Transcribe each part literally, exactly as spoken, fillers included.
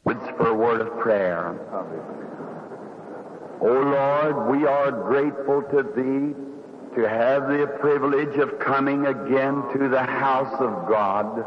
It's for a word of prayer. O Lord, we are grateful to Thee to have the privilege of coming again to the house of God.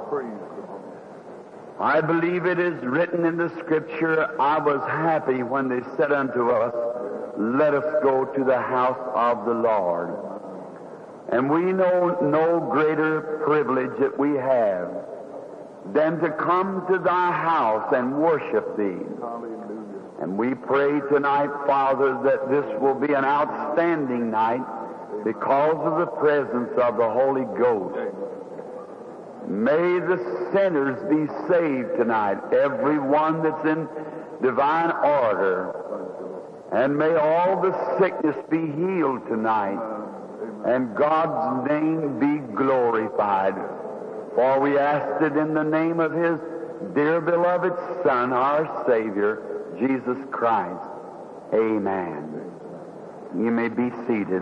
I believe it is written in the Scripture, I was happy when they said unto us, let us go to the house of the Lord. And we know no greater privilege that we have than to come to Thy house and worship Thee. Hallelujah. And we pray tonight, Father, that this will be an outstanding night because of the presence of the Holy Ghost. May the sinners be saved tonight, everyone that's in divine order. And may all the sickness be healed tonight, and God's name be glorified. For we ask it in the name of His dear beloved Son, our Savior, Jesus Christ. Amen. You may be seated.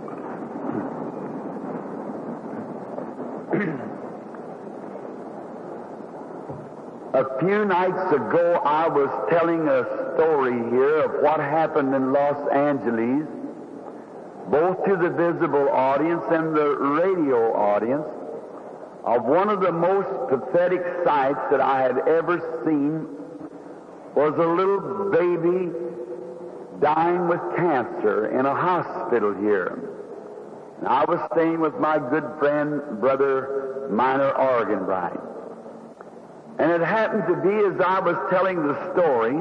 A few nights ago, I was telling a story here of what happened in Los Angeles, both to the visible audience and the radio audience, of one of the most pathetic sights that I had ever seen was a little baby dying with cancer in a hospital here. And I was staying with my good friend, Brother Minor Organbright. And it happened to be, as I was telling the story,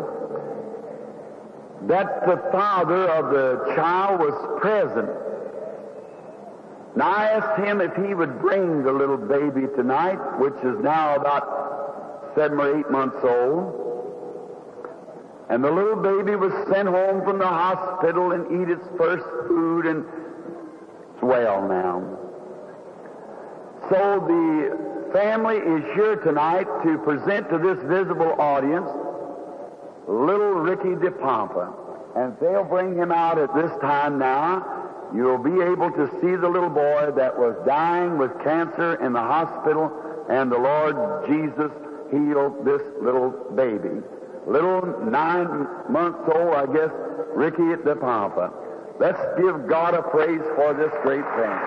that the father of the child was present. And I asked him if he would bring the little baby tonight, which is now about seven or eight months old. And the little baby was sent home from the hospital and eat its first food, and it's well now. So the family is here tonight to present to this visible audience little Ricky DePompa. And they'll bring him out at this time now. You'll be able to see the little boy that was dying with cancer in the hospital, and the Lord Jesus healed this little baby. Little nine months old, I guess, Ricky DePompa. Let's give God a praise for this great thing.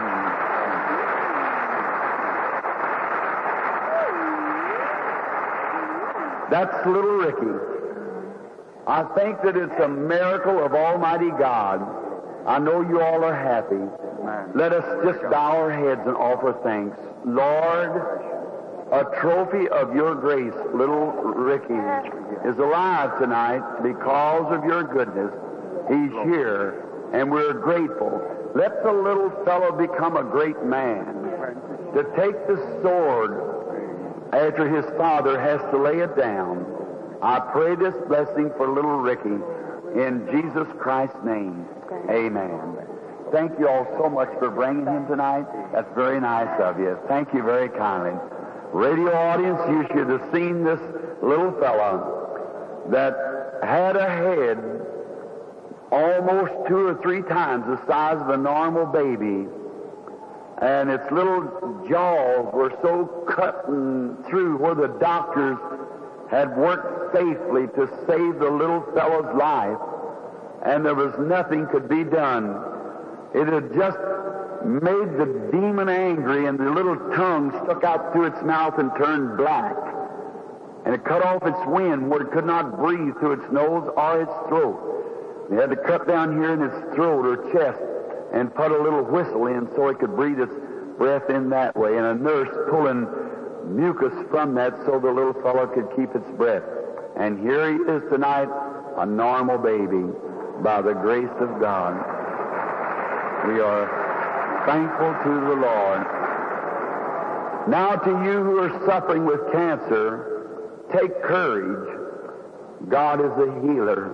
That's little Ricky. I think that it's a miracle of Almighty God. I know you all are happy. Amen. Let us just bow our heads and offer thanks. Lord, a trophy of your grace, little Ricky is alive tonight because of your goodness. He's here, and we're grateful. Let the little fellow become a great man, to take the sword after his father has to lay it down. I pray this blessing for little Ricky in Jesus Christ's name. Amen. Thank you all so much for bringing him tonight. That's very nice of you. Thank you very kindly. Radio audience, you should have seen this little fellow that had a head almost two or three times the size of a normal baby, and its little jaws were so cut through where the doctors had worked faithfully to save the little fellow's life, and there was nothing could be done. It had just made the demon angry, and the little tongue stuck out through its mouth and turned black. And it cut off its wind where it could not breathe through its nose or its throat. They had to cut down here in its throat or chest and put a little whistle in so it could breathe its breath in that way, and a nurse pulling mucus from that so the little fellow could keep its breath. And here he is tonight, a normal baby, by the grace of God. We are thankful to the Lord. Now to you who are suffering with cancer, take courage. God is a healer.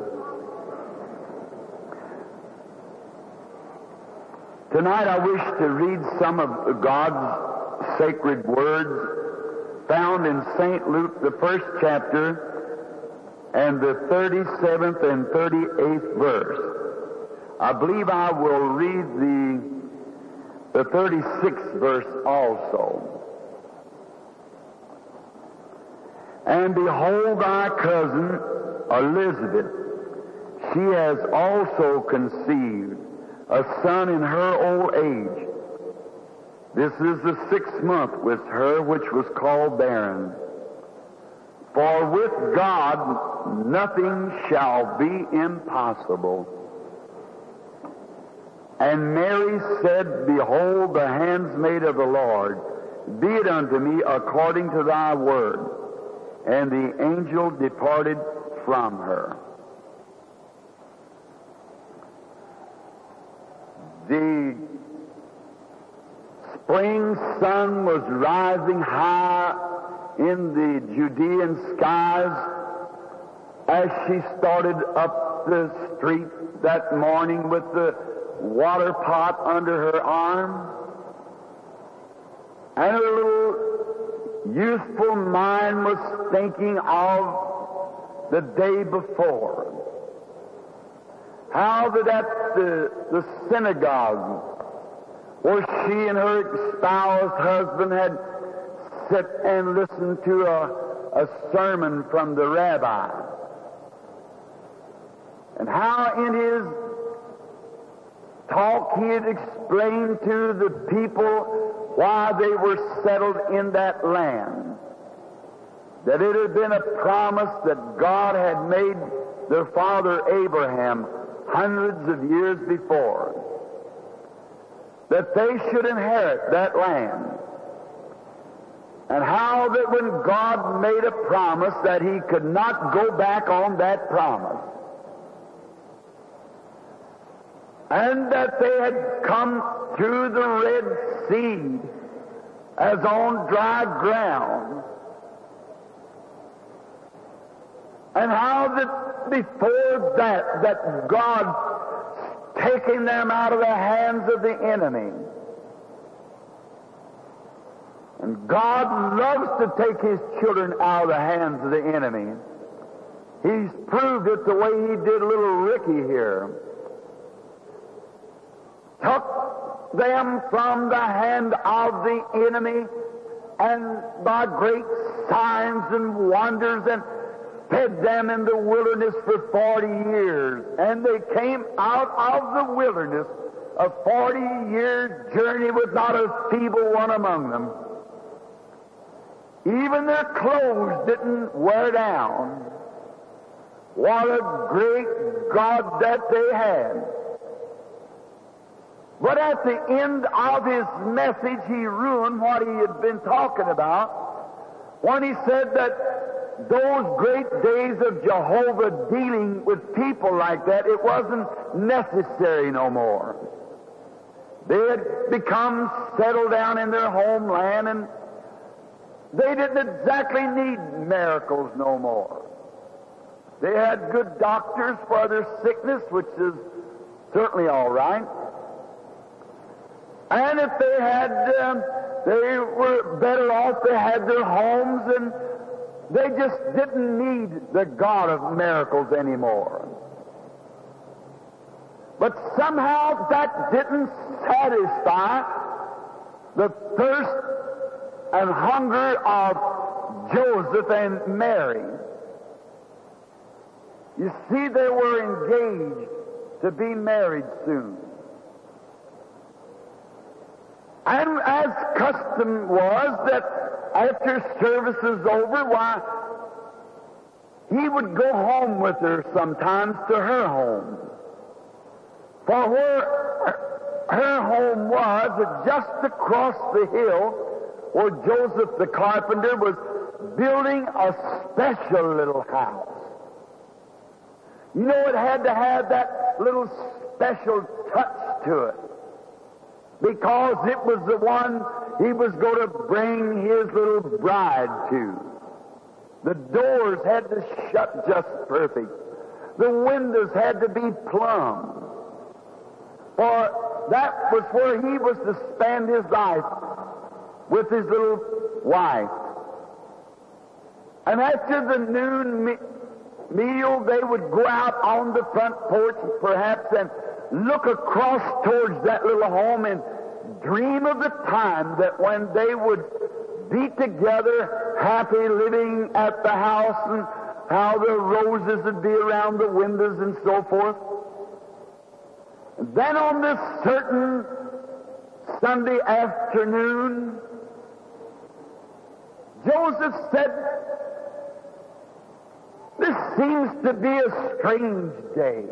Tonight I wish to read some of God's sacred words found in Saint Luke, the first chapter, and the thirty-seventh and thirty-eighth verse. I believe I will read the, the thirty-sixth verse also. And behold, thy cousin Elizabeth, she has also conceived a son in her old age. This is the sixth month with her, which was called barren. For with God nothing shall be impossible. And Mary said, Behold, the handmaid of the Lord, be it unto me according to thy word. And the angel departed from her. The spring sun was rising high in the Judean skies as she started up the street that morning with the water pot under her arm. And her little youthful mind was thinking of the day before. How that at the, the synagogue where she and her espoused husband had sit and listened to a, a sermon from the rabbi. And how in his talk he had explained to the people why they were settled in that land. That it had been a promise that God had made their father Abraham hundreds of years before, that they should inherit that land. And how that when God made a promise that he could not go back on that promise. And that they had come through the Red Sea as on dry ground. And how that before that, that God taking them out of the hands of the enemy. And God loves to take his children out of the hands of the enemy. He's proved it the way he did little Ricky here. Took them from the hand of the enemy, and by great signs and wonders, and fed them in the wilderness for forty years. And they came out of the wilderness, a forty-year journey with not a feeble one among them. Even their clothes didn't wear down. What a great God that they had. But at the end of his message, he ruined what he had been talking about when he said that those great days of Jehovah dealing with people like that, it wasn't necessary no more. They had become settled down in their homeland, and they didn't exactly need miracles no more. They had good doctors for their sickness, which is certainly all right. And if they had, um, they were better off, they had their homes, and they just didn't need the God of miracles anymore. But somehow that didn't satisfy the thirst and hunger of Joseph and Mary. You see, they were engaged to be married soon. And as custom was, that after service was over, why, he would go home with her sometimes to her home. For where her home was, just across the hill, where Joseph the carpenter was building a special little house. You know, it had to have that little special touch to it, because it was the one he was going to bring his little bride to. The doors had to shut just perfect. The windows had to be plumb. For that was where he was to spend his life with his little wife. And after the noon me- meal, they would go out on the front porch, perhaps, and look across towards that little home and dream of the time that when they would be together, happy living at the house and how the roses would be around the windows and so forth. And then on this certain Sunday afternoon, Joseph said, "This seems to be a strange day."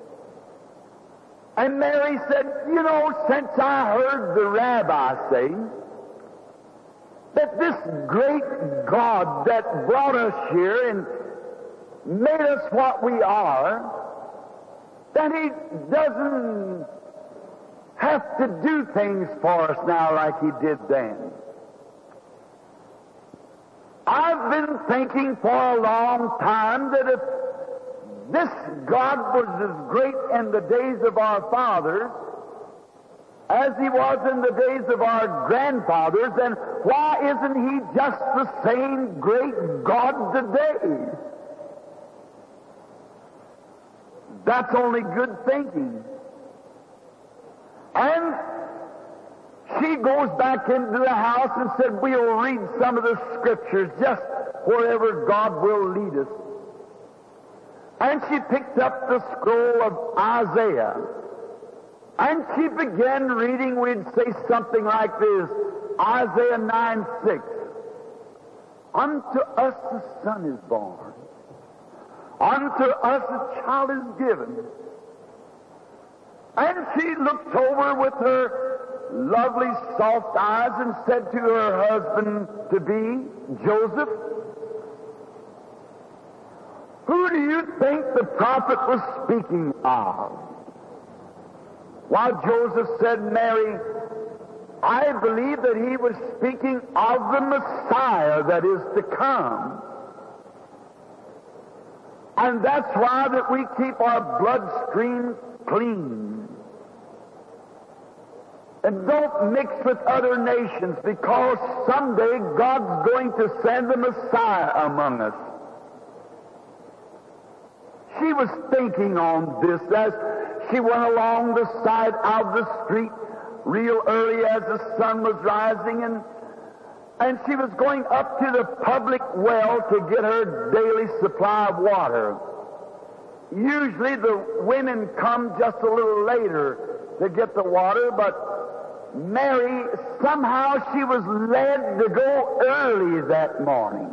And Mary said, "You know, since I heard the rabbi say that this great God that brought us here and made us what we are, that He doesn't have to do things for us now like He did then. I've been thinking for a long time that if this God was as great in the days of our fathers as He was in the days of our grandfathers, then why isn't He just the same great God today?" That's only good thinking. And she goes back into the house and said, "We'll read some of the Scriptures just wherever God will lead us." And she picked up the scroll of Isaiah. And she began reading. We'd say something like this, Isaiah nine six. "Unto us a son is born. Unto us a child is given." And she looked over with her lovely soft eyes and said to her husband-to-be, Joseph, "Who do you think the prophet was speaking of?" While Joseph said, "Mary, I believe that he was speaking of the Messiah that is to come. And that's why that we keep our bloodstream clean and don't mix with other nations, because someday God's going to send the Messiah among us." She was thinking on this as she went along the side of the street real early as the sun was rising, and and she was going up to the public well to get her daily supply of water. Usually the women come just a little later to get the water, but Mary, somehow she was led to go early that morning.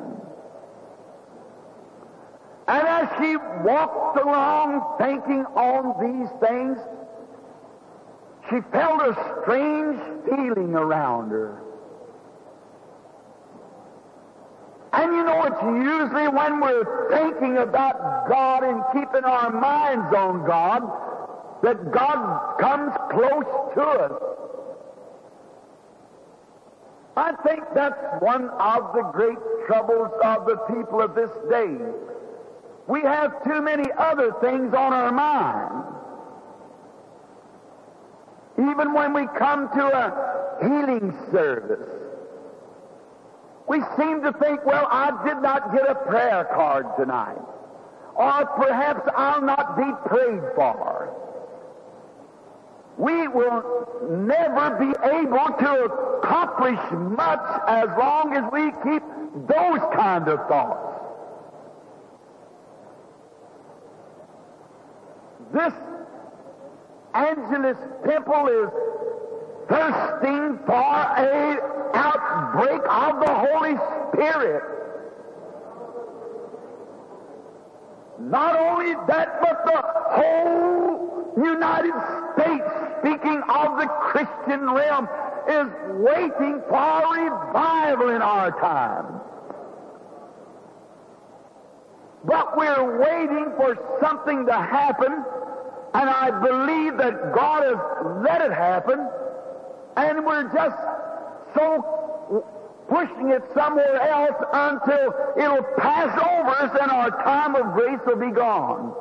And as she walked along thinking on these things, she felt a strange feeling around her. And you know, it's usually when we're thinking about God and keeping our minds on God that God comes close to us. I think that's one of the great troubles of the people of this day. We have too many other things on our mind. Even when we come to a healing service, we seem to think, well, I did not get a prayer card tonight. Or perhaps I'll not be prayed for. We will never be able to accomplish much as long as we keep those kind of thoughts. This Angelus Temple is thirsting for an outbreak of the Holy Spirit. Not only that, but the whole United States, speaking of the Christian realm, is waiting for revival in our time. But we're waiting for something to happen, and I believe that God has let it happen, and we're just so pushing it somewhere else until it'll pass over us and our time of grace will be gone.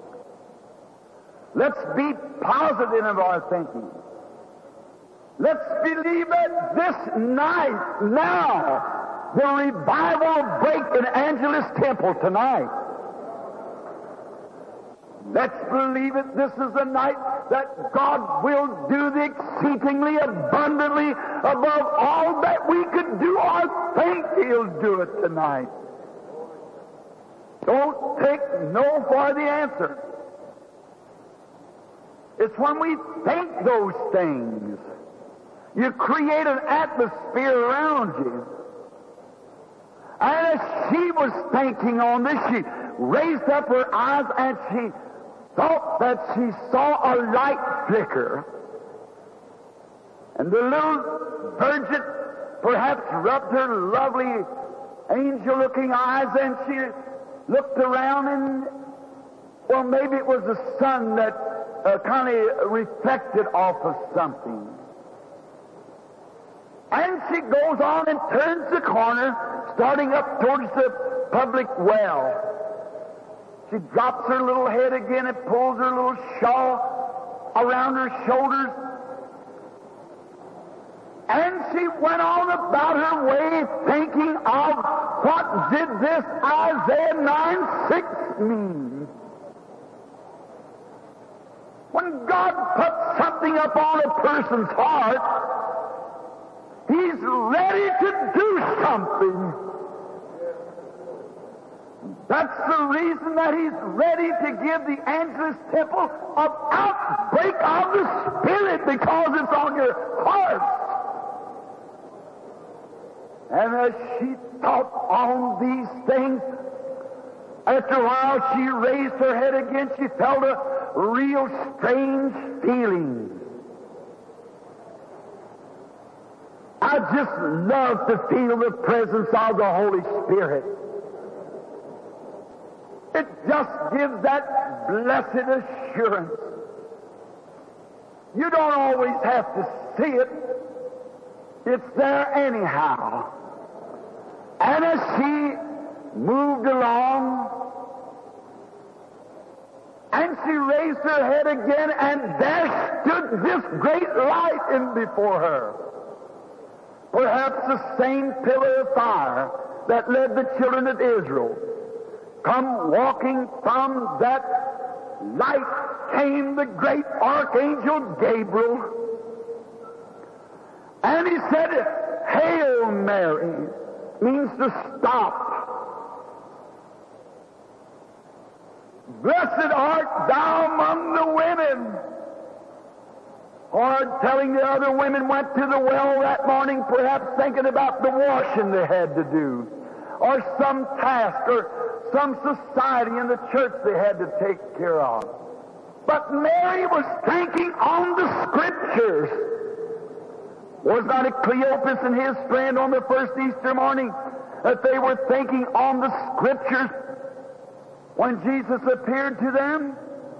Let's be positive in our thinking. Let's believe that this night, now, the revival will break in Angelus Temple tonight. Let's believe it. This is a night that God will do the exceedingly abundantly above all that we could do or think. He'll do it tonight. Don't take no for the answer. It's when we think those things. You create an atmosphere around you. And as she was thinking on this, she raised up her eyes and she thought that she saw a light flicker. And the little virgin perhaps rubbed her lovely angel-looking eyes, and she looked around, and, well, maybe it was the sun that uh, kind of reflected off of something. And she goes on and turns the corner, starting up towards the public well. She drops her little head again and pulls her little shawl around her shoulders. And she went on about her way, thinking of what did this Isaiah nine six mean. When God puts something upon a person's heart, He's ready to do something. That's the reason that He's ready to give the Angelus Temple an outbreak of the Spirit, because it's on your heart. And as she thought on these things, after a while she raised her head again. She felt a real strange feeling. I just love to feel the presence of the Holy Spirit. It just gives that blessed assurance. You don't always have to see it. It's there anyhow. And as she moved along, and she raised her head again, and there stood this great light in before her. Perhaps the same pillar of fire that led the children of Israel. Come walking from that light came the great archangel Gabriel. And he said, "Hail Mary," means to stop. "Blessed art thou among the women." Or telling the other women went to the well that morning, perhaps thinking about the washing they had to do, or some task, or some society in the church they had to take care of. But Mary was thinking on the Scriptures. Was not it Cleopas and his friend on the first Easter morning that they were thinking on the Scriptures when Jesus appeared to them?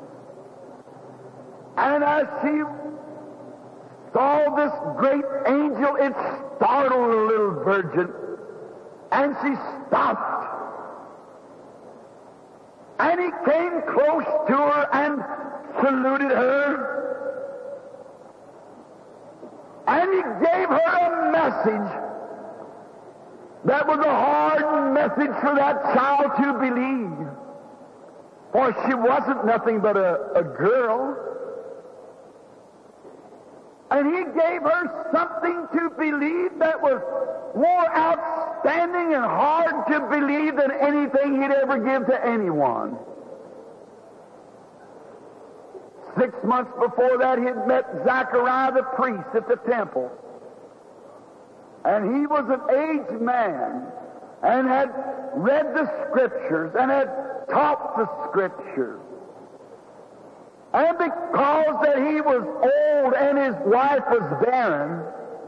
And as she saw this great angel, it startled the little virgin, and she stopped. And he came close to her and saluted her. And he gave her a message that was a hard message for that child to believe. For she wasn't nothing but a, a girl. And he gave her something to believe that was more outstanding and hard to believe than anything he'd ever give to anyone. Six months before that, he had met Zachariah the priest at the temple. And he was an aged man and had read the Scriptures and had taught the Scriptures. And because that he was old and his wife was barren,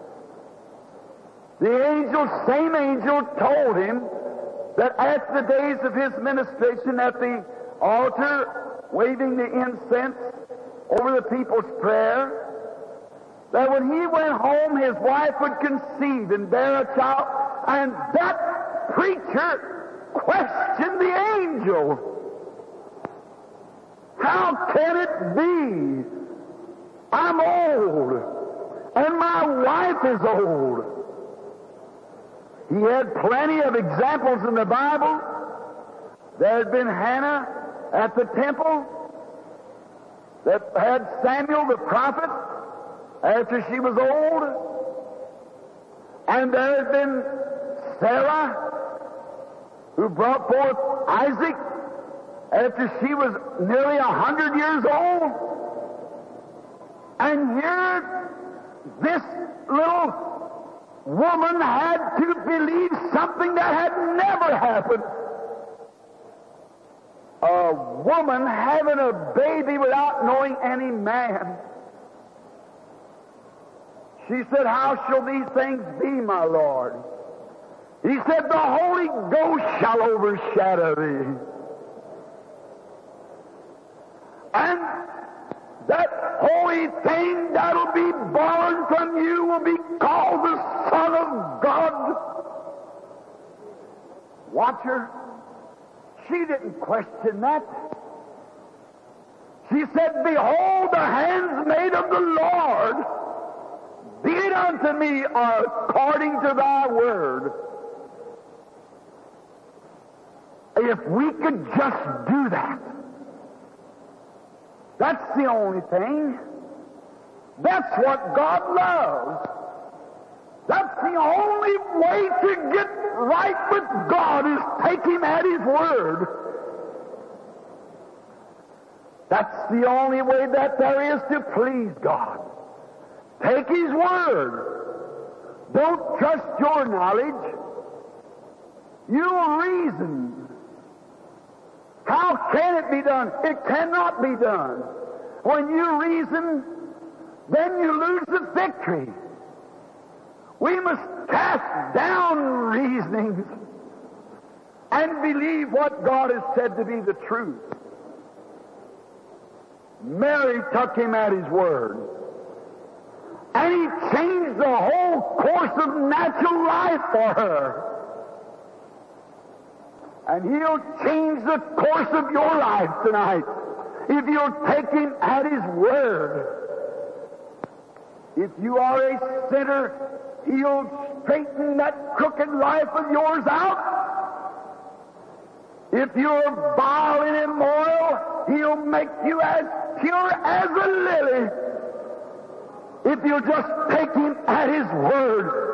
the angel, same angel, told him that after the days of his ministration at the altar, waving the incense over the people's prayer, that when he went home, his wife would conceive and bear a child. And that preacher questioned the angel. How can it be? I'm old, and my wife is old. He had plenty of examples in the Bible. There had been Hannah at the temple, that had Samuel the prophet after she was old, and there had been Sarah, who brought forth Isaac after she was nearly a hundred years old. And here, this little woman had to believe something that had never happened. A woman having a baby without knowing any man. She said, "How shall these things be, my Lord?" He said, "The Holy Ghost shall overshadow thee." And that holy thing that'll be born from you will be called the Son of God. Watch her. She didn't question that. She said, "Behold, the handsmaid of the Lord. Be it unto me according to thy word." If we could just do that, that's the only thing. That's what God loves. That's the only way to get right with God, is take Him at His word. That's the only way that there is to please God. Take His word. Don't trust your knowledge. You'll reason. How can it be done? It cannot be done. When you reason, then you lose the victory. We must cast down reasonings and believe what God has said to be the truth. Mary took Him at His word, and He changed the whole course of natural life for her. And He'll change the course of your life tonight if you'll take Him at His word. If you are a sinner, He'll straighten that crooked life of yours out. If you're vile and immoral, He'll make you as pure as a lily. If you'll just take Him at His word.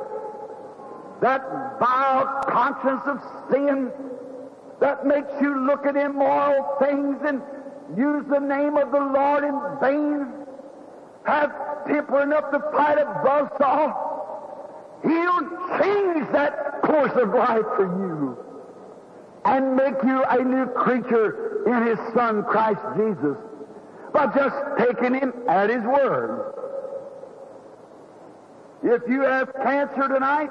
That vile conscience of sin that makes you look at immoral things and use the name of the Lord in vain, have temper enough to fight a buzzsaw, He'll change that course of life for you and make you a new creature in His Son, Christ Jesus, by just taking Him at His word. If you have cancer tonight,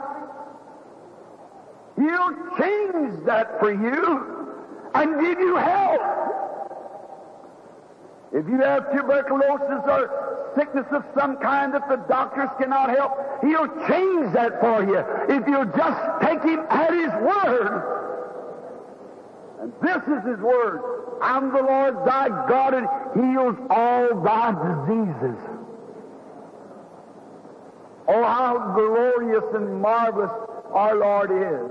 He'll change that for you and give you health. If you have tuberculosis or sickness of some kind that the doctors cannot help, He'll change that for you if you'll just take Him at His word. And this is His word. "I'm the Lord thy God, and heals all thy diseases." Oh, how glorious and marvelous our Lord is.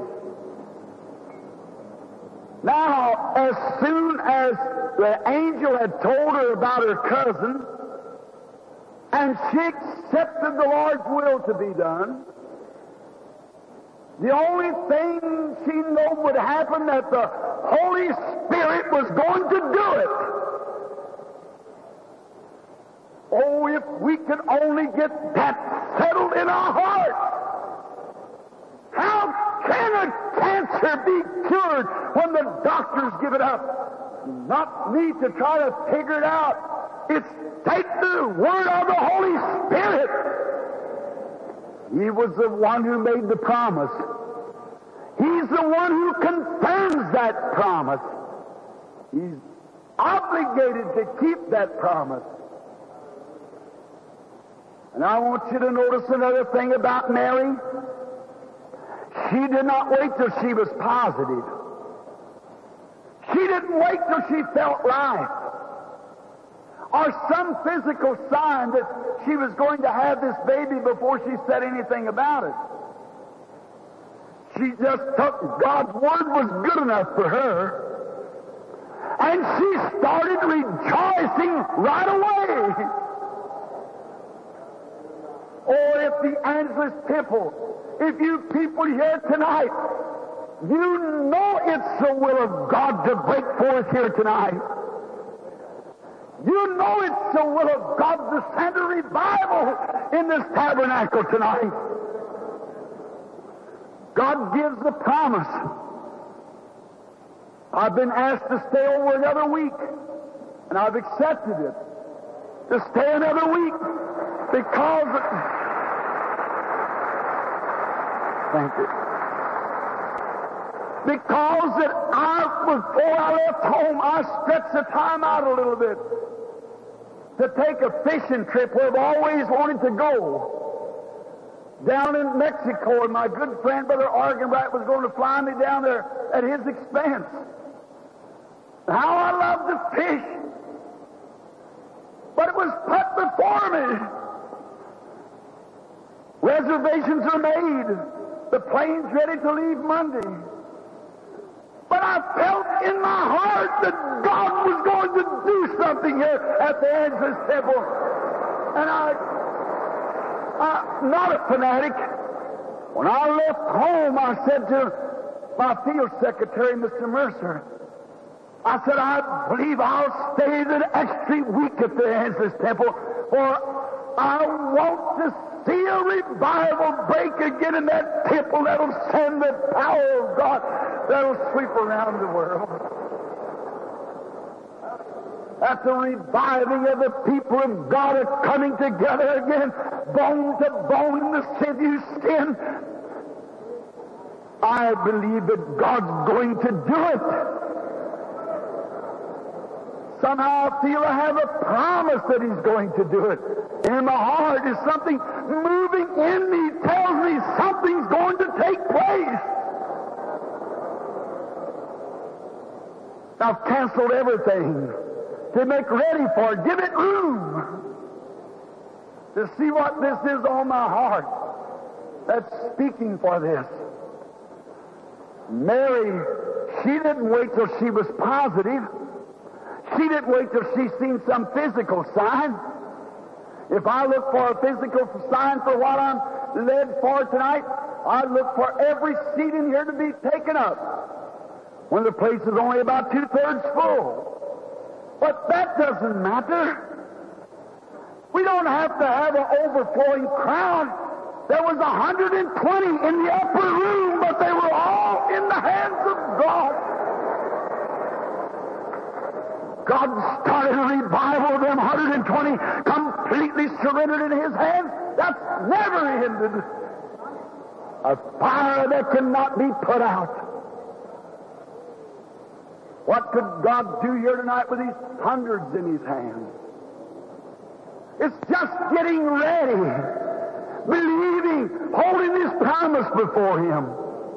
Now, as soon as the angel had told her about her cousin, and she accepted the Lord's will to be done, the only thing she knew would happen, that the Holy Spirit was going to do it. Oh, if we could only get that settled in our hearts. How can a cancer be cured when the doctors give it up? Not me to try to figure it out. It's take the word of the Holy Spirit. He was the one who made the promise. He's the one who confirms that promise. He's obligated to keep that promise. And I want you to notice another thing about Mary. She did not wait till she was positive. She didn't wait till she felt right, or some physical sign that she was going to have this baby before she said anything about it. She just took God's word was good enough for her. And she started rejoicing right away. Oh, if the Angelus Temple, if you people here tonight, you know it's the will of God to break forth here tonight. You know it's the will of God to send a revival in this tabernacle tonight. God gives the promise. I've been asked to stay over another week, and I've accepted it. To stay another week because... Thank you. Because that I, before I left home, I stretched the time out a little bit to take a fishing trip where I've always wanted to go. Down in Mexico, and my good friend, Brother Argenbright, was going to fly me down there at his expense. How I love to fish. But it was put before me. Reservations are made. The plane's ready to leave Monday. But I felt in my heart that God was going to do something here at the Angelus Temple. And I, I'm not a fanatic. When I left home, I said to my field secretary, Mister Mercer, I said, I believe I'll stay the extra week at the Angelus Temple, for I want to see a revival break again in that temple that'll send the power of God that'll sweep around the world. That the reviving of the people of God are coming together again, bone to bone in the sinew skin. I believe that God's going to do it. Somehow I feel I have a promise that He's going to do it. In my heart is something moving in me, tells me something's going to take place. I've canceled everything to make ready for it. Give it room to see what this is on my heart that's speaking for this. Mary, she didn't wait till she was positive. She didn't wait till she seen some physical sign. If I look for a physical sign for what I'm led for tonight, I look for every seat in here to be taken up when the place is only about two-thirds full. But that doesn't matter. We don't have to have an overflowing crowd. There was one hundred twenty in the upper room, but they were all in the hands of God. God started a revival of them one hundred twenty completely surrendered in His hands. That's never ended. A fire that cannot be put out. What could God do here tonight with these hundreds in His hands? It's just getting ready, believing, holding His promise before Him.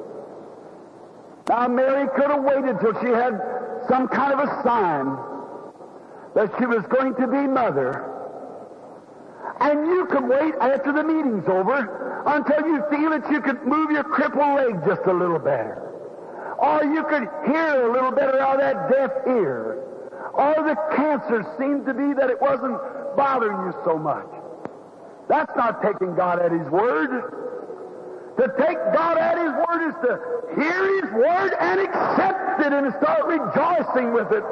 Now Mary could have waited till she had some kind of a sign that she was going to be mother. And you can wait after the meeting's over until you feel that you could move your crippled leg just a little better. Or you could hear a little better out of that deaf ear. Or the cancer seemed to be that it wasn't bothering you so much. That's not taking God at His word. To take God at His word is to hear His word and accept it and start rejoicing with it.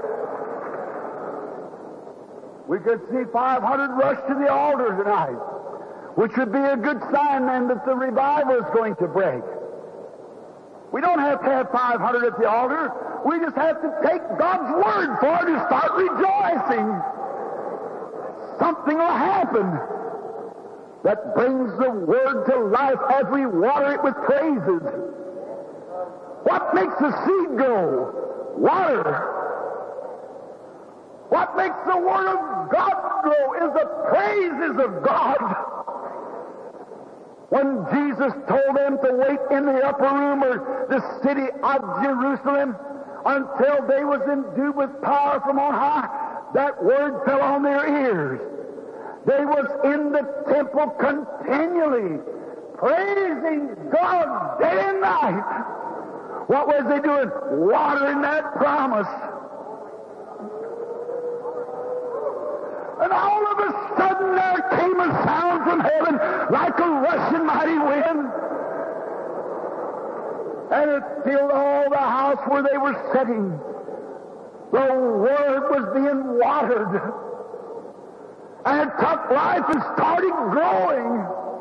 We could see five hundred rush to the altar tonight, which would be a good sign then that the revival is going to break. We don't have to have five hundred at the altar. We just have to take God's word for it and start rejoicing. Something will happen that brings the word to life as we water it with praises. What makes the seed grow? Water. What makes the Word of God grow is the praises of God. When Jesus told them to wait in the upper room or the city of Jerusalem until they was endued with power from on high, that word fell on their ears. They was in the temple continually, praising God day and night. What was they doing? Watering that promise. And all of a sudden there came a sound from heaven like a rushing mighty wind. And it filled all the house where they were sitting. The Word was being watered. And it took life and started growing.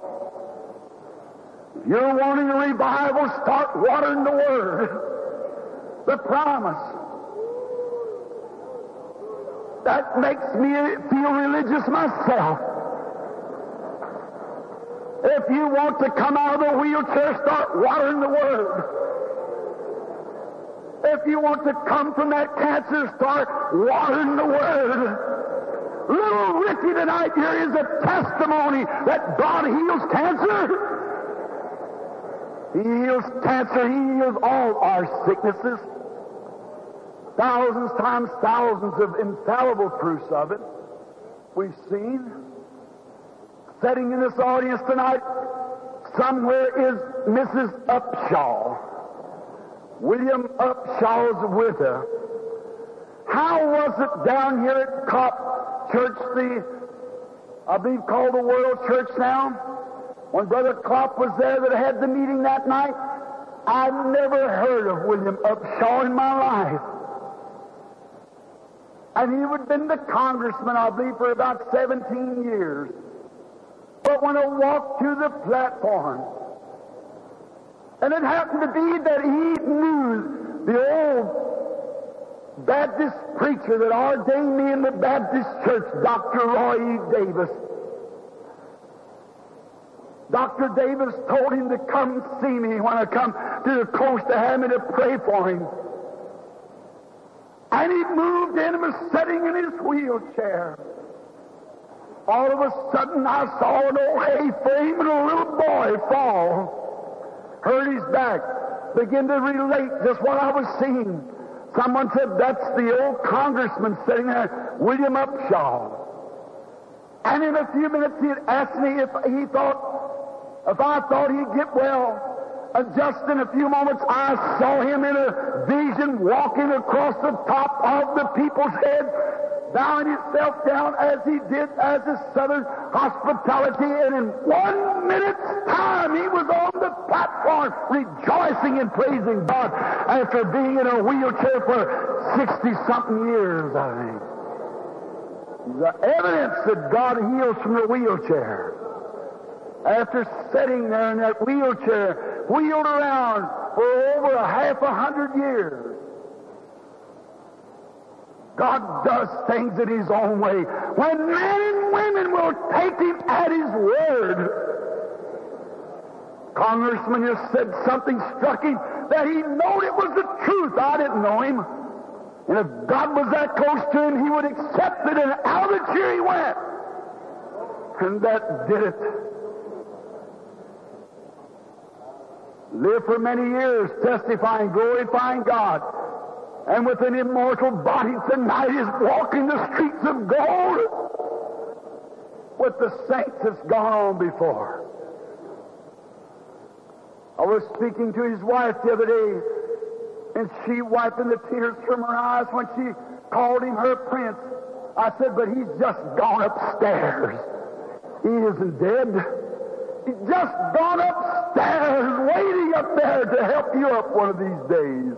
If you're wanting a revival, start watering the Word. The promise. That makes me feel religious myself. If you want to come out of the wheelchair, start watering the Word. If you want to come from that cancer, start watering the Word. Little Ricky tonight here is a testimony that God heals cancer. He heals cancer. He heals all our sicknesses. Thousands times thousands of infallible proofs of it we've seen. Sitting in this audience tonight, somewhere is Missus Upshaw. William Upshaw's with her. How was it down here at Copp Church, the, I believe called the World Church now, when Brother Klopp was there that had the meeting that night? I've never heard of William Upshaw in my life. And he had been the congressman, I believe, for about seventeen years. But when I walked to the platform, and it happened to be that he knew the old Baptist preacher that ordained me in the Baptist church, Doctor Roy E. Davis. Doctor Davis told him to come see me when I come to the coast to have me to pray for him. And he moved in and was sitting in his wheelchair. All of a sudden I saw an old hay-frame and a little boy fall. Hurt his back. Begin to relate just what I was seeing. Someone said, that's the old congressman sitting there, William Upshaw. And in a few minutes he had asked me if he thought, if I thought he'd get well. And just in a few moments, I saw him in a vision walking across the top of the people's head, bowing himself down as he did as his southern hospitality. And in one minute's time, he was on the platform rejoicing and praising God after being in a wheelchair for sixty-something years, I think. The evidence that God heals from the wheelchair. After sitting there in that wheelchair, wheeled around for over a half a hundred years. God does things in His own way. When men and women will take Him at His word. Congressman just said something struck him that he knew it was the truth. I didn't know him. And if God was that close to him, He would accept it, and out of the chair he went. And that did it. Lived for many years testifying, glorifying God. And with an immortal body tonight is walking the streets of gold with the saints that's gone on before. I was speaking to his wife the other day, and she wiping the tears from her eyes when she called him her prince. I said, but he's just gone upstairs. He isn't dead. He's just gone upstairs, waiting up there to help you up one of these days.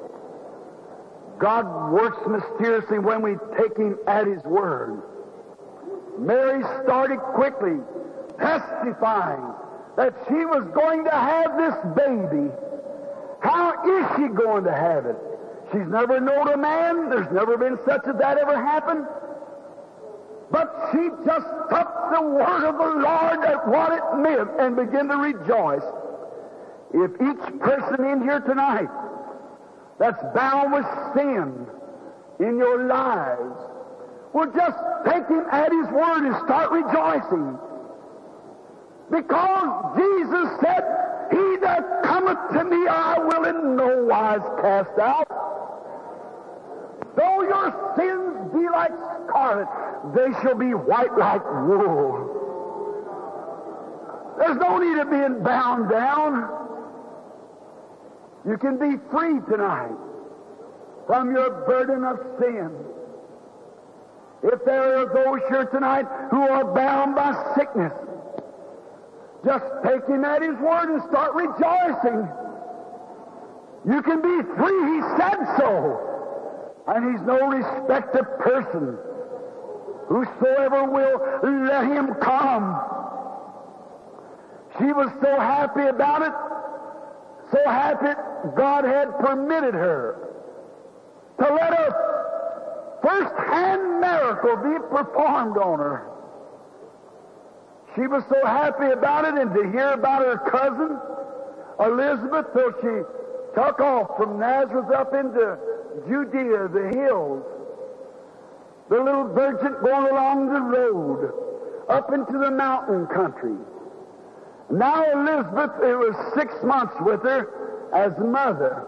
God works mysteriously when we take Him at His word. Mary started quickly, testifying that she was going to have this baby. How is she going to have it? She's never known a man. There's never been such as that ever happened. But she just took the word of the Lord at what it meant and began to rejoice. If each person in here tonight that's bound with sin in your lives will just take Him at His word and start rejoicing. Because Jesus said, He that cometh to me I will in no wise cast out. Though your sins be like scarlet, they shall be white like wool. There's no need of being bound down. You can be free tonight from your burden of sin. If there are those here tonight who are bound by sickness, just take Him at His word and start rejoicing. You can be free. He said so. And He's no respecter of person. Whosoever will, let him come. She was so happy about it, so happy God had permitted her to let a first-hand miracle be performed on her. She was so happy about it, and to hear about her cousin, Elizabeth, till she took off from Nazareth up into Judea, the hills. The little virgin going along the road, up into the mountain country. Now Elizabeth, it was six months with her as mother.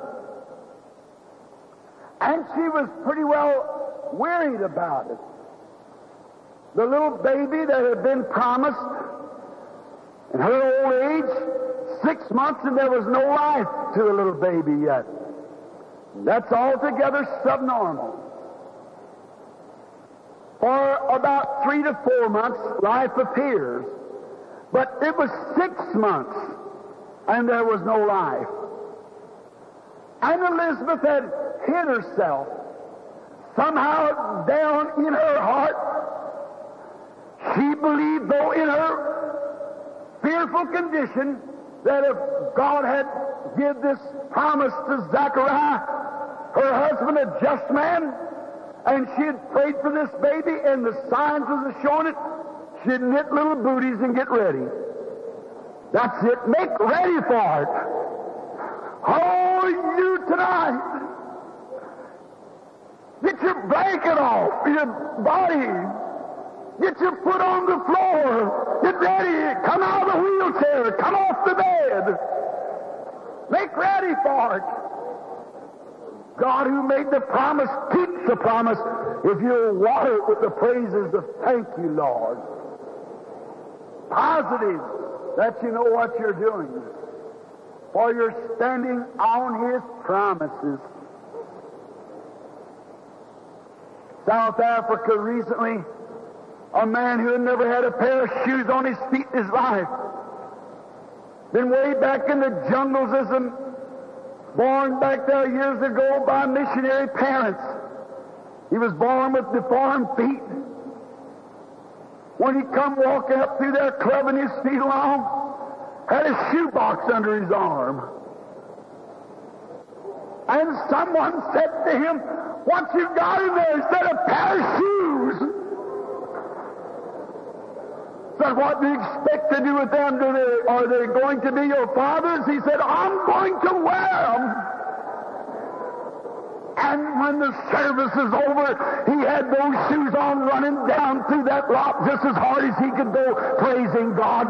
And she was pretty well worried about it. The little baby that had been promised in her old age, six months, and there was no life to the little baby yet. That's altogether subnormal. For about three to four months, life appears. But it was six months, and there was no life. And Elizabeth had hid herself. Somehow down in her heart, she believed, though in her fearful condition, that if God had given this promise to Zechariah, her husband, a just man, and she had prayed for this baby, and the signs was showing it, she'd knit little booties and get ready. That's it. Make ready for it. Oh, you tonight. Get your blanket off your body. Get your foot on the floor. Get ready. Come out of the wheelchair. Come off the bed. Make ready for it. God, who made the promise, keeps the promise if you'll water it with the praises of thank you, Lord. Positive that you know what you're doing, for you're standing on His promises. South Africa recently, a man who had never had a pair of shoes on his feet in his life, been way back in the jungles as a born back there years ago by missionary parents. He was born with deformed feet. When he come walking up through there, clubbing his feet along, had a shoebox under his arm. And someone said to him, "What you got in there?" He said, "A pair of shoes." Said, "What do you expect to do with them? Do they, are they going to be your father's?" He said, "I'm going to wear them." And when the service is over, he had those shoes on, running down through that lot just as hard as he could go, praising God.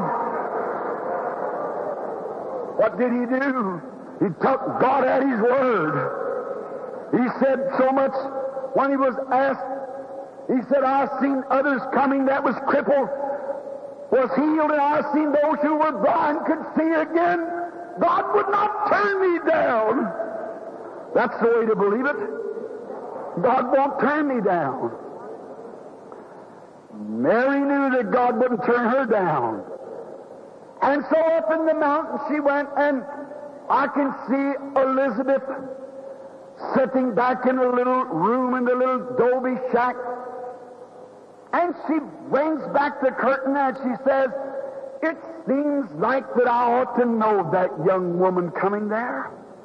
What did he do? He took God at His word. He said so much when he was asked, he said, "I've seen others coming that was crippled, was healed, and I've seen those who were blind could see again. God would not turn me down." That's the way to believe it. God won't turn me down. Mary knew that God wouldn't turn her down. And so up in the mountain she went, and I can see Elizabeth sitting back in a little room in the little adobe shack. And she brings back the curtain and she says, "It seems like that I ought to know that young woman coming there."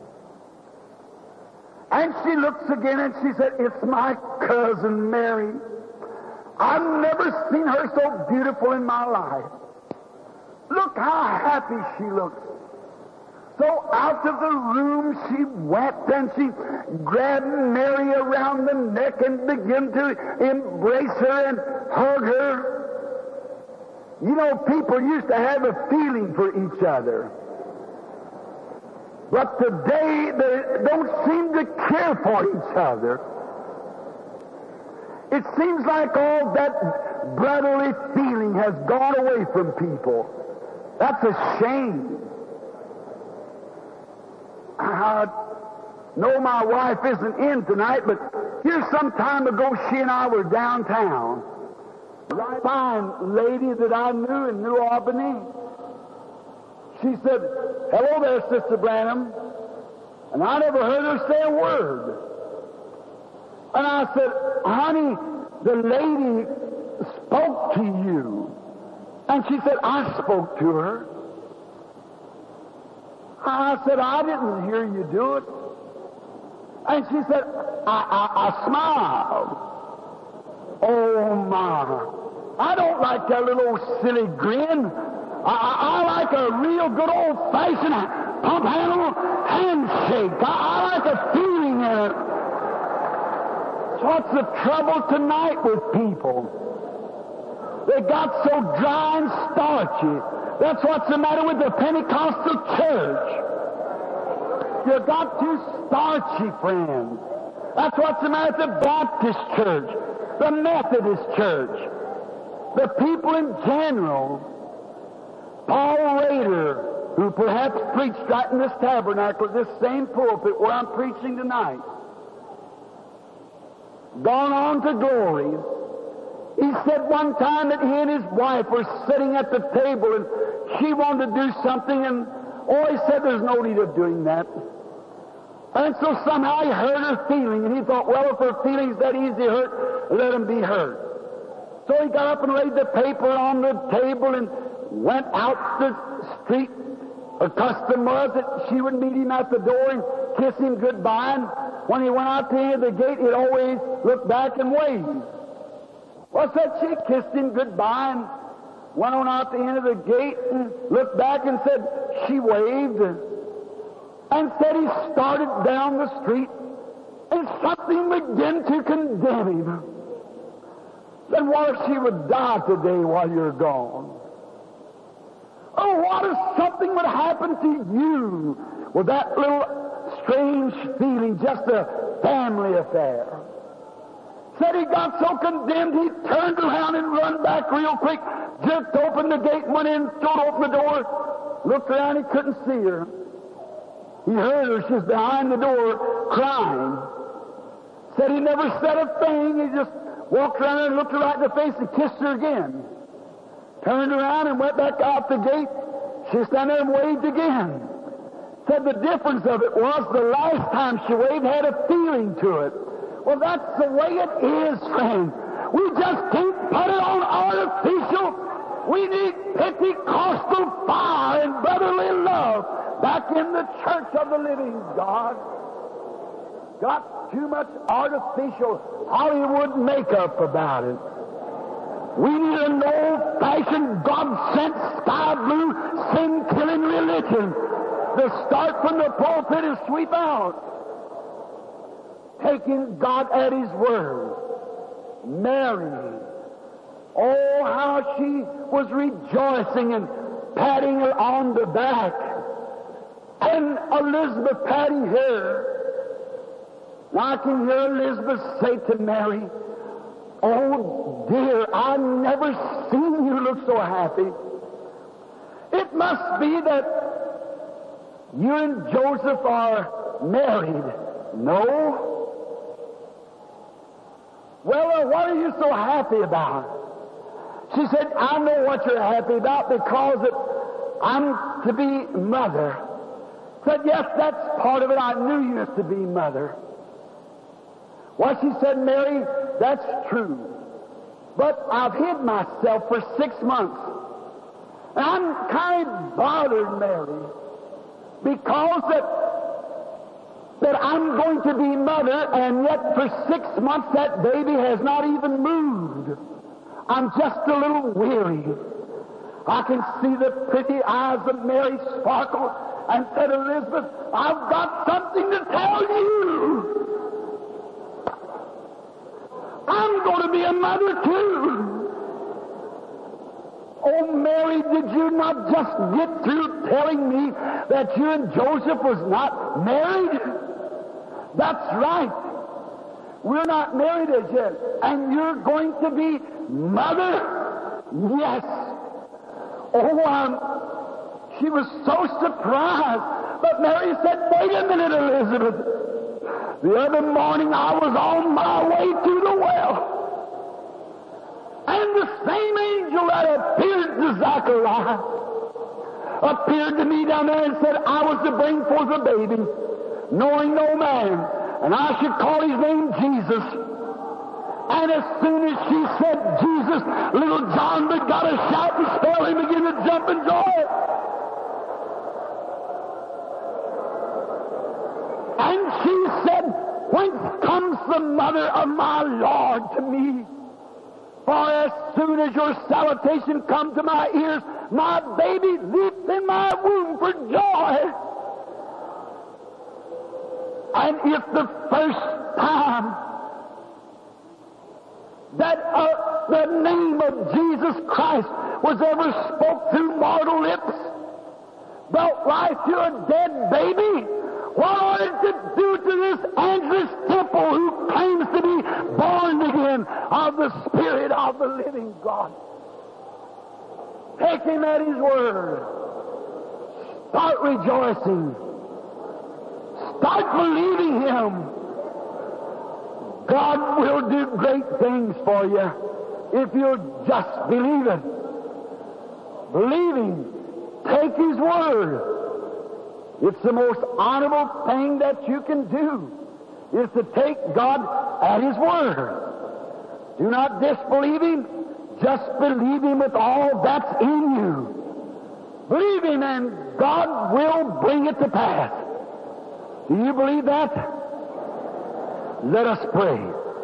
And she looks again and she said, "It's my cousin Mary. I've never seen her so beautiful in my life. Look how happy she looks." So out of the room she went, and she grabbed Mary around the neck and began to embrace her and hug her. You know, people used to have a feeling for each other. But today they don't seem to care for each other. It seems like all that brotherly feeling has gone away from people. That's a shame. Uh, No, my wife isn't in tonight, but here's some time ago she and I were downtown. A fine lady that I knew in New Albany. She said, "Hello there, Sister Branham." And I never heard her say a word. And I said, "Honey, the lady spoke to you." And she said, "I spoke to her." I said, "I didn't hear you do it." And she said, I, I, I smiled. Oh, my. I don't like that little old silly grin. I, I, I like a real good old-fashioned pump handle handshake. I, I like a feeling in it. So what's the trouble tonight with people? They got so dry and starchy. That's what's the matter with the Pentecostal church. You got too starchy, friends. That's what's the matter with the Baptist church, the Methodist church, the people in general. Paul Rader, who perhaps preached right in this tabernacle, this same pulpit where I'm preaching tonight, gone on to glory. He said one time that he and his wife were sitting at the table and she wanted to do something, and oh, he said there's no need of doing that. And so somehow he hurt her feeling, and he thought, well, if her feelings that easy hurt, let them be hurt. So he got up and laid the paper on the table and went out the street. Her custom was that she would meet him at the door and kiss him goodbye, and when he went out to the end of the gate, he'd always look back and wave. Well, said she kissed him goodbye and went on out the end of the gate and looked back and said she waved and said he started down the street and something began to condemn him. Then what if she would die today while you're gone? Oh, what if something would happen to you with that little strange feeling, just a family affair? Said he got so condemned he turned around and run back real quick, jerked open the gate, went in, threw open the door, looked around, he couldn't see her. He heard her, she was behind the door crying. Said he never said a thing, he just walked around and looked her right in the face and kissed her again. Turned around and went back out the gate. She stood there and waved again. Said the difference of it was the last time she waved had a feeling to it. Well, that's the way it is, friend. We just can't put it on artificial. We need Pentecostal fire and brotherly love back in the church of the living God. Got too much artificial Hollywood makeup about it. We need an old-fashioned, God-sent, sky-blue, sin-killing religion to start from the pulpit and sweep out. Taking God at His word. Mary, oh, how she was rejoicing and patting her on the back. And Elizabeth patting her. Now I can hear Elizabeth say to Mary, "Oh, dear, I've never seen you look so happy. It must be that you and Joseph are married." "No." "Well, uh, what are you so happy about?" She said, "I know what you're happy about because it, I'm to be mother." Said, "Yes, that's part of it. I knew you was to be mother." Well, she said, "Mary, that's true. But I've hid myself for six months. And I'm kind of bothered, Mary, because that, that I'm going to be mother, and yet for six months that baby has not even moved. I'm just a little weary." I can see the pretty eyes of Mary sparkle, and said, "Elizabeth, I've got something to tell you. I'm going to be a mother too." "Oh, Mary, did you not just get through telling me that you and Joseph was not married?" "That's right. We're not married as yet. And you're going to be mother?" "Yes." Oh, um, she was so surprised. But Mary said, "Wait a minute, Elizabeth. The other morning I was on my way to the well, and the same angel that appeared to Zachariah appeared to me down there and said I was to bring forth a baby, knowing no man, and I should call his name Jesus. And as soon as she said Jesus, little John begot a shout and spell and began to jump in joy. And she said, whence comes the mother of my Lord to me? For as soon as your salutation come to my ears, my baby leaped in my womb for joy. And if the first time that uh, the name of Jesus Christ was ever spoke through mortal lips, brought life to a dead baby, what ought it to do to this Andrews Temple who claims to be born again of the Spirit of the living God? Take him at his word. Start rejoicing. Start believing him. God will do great things for you if you'll just believe it. Believe him. Take his word. It's the most honorable thing that you can do, is to take God at his word. Do not disbelieve him. Just believe him with all that's in you. Believe him and God will bring it to pass. Do you believe that? Let us pray.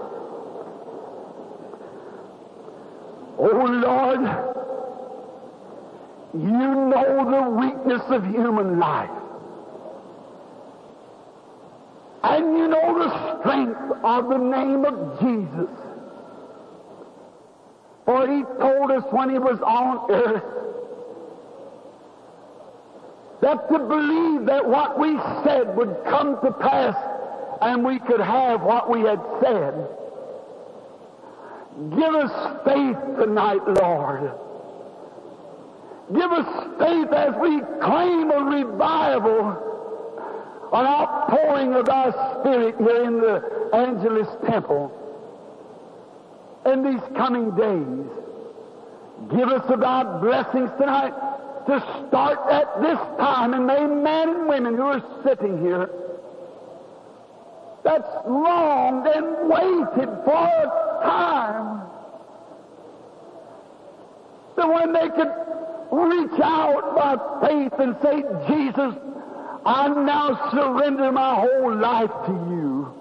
Oh Lord, you know the weakness of human life. And you know the strength of the name of Jesus. For he told us when he was on earth that to believe that what we said would come to pass and we could have what we had said. Give us faith tonight, Lord. Give us faith as we claim a revival, an outpouring of thy Spirit here in the Angelus Temple in these coming days. Give us of thy blessings tonight to start at this time, and may men and women who are sitting here that's longed and waited for a time that when they could reach out by faith and say, Jesus, I now surrender my whole life to you.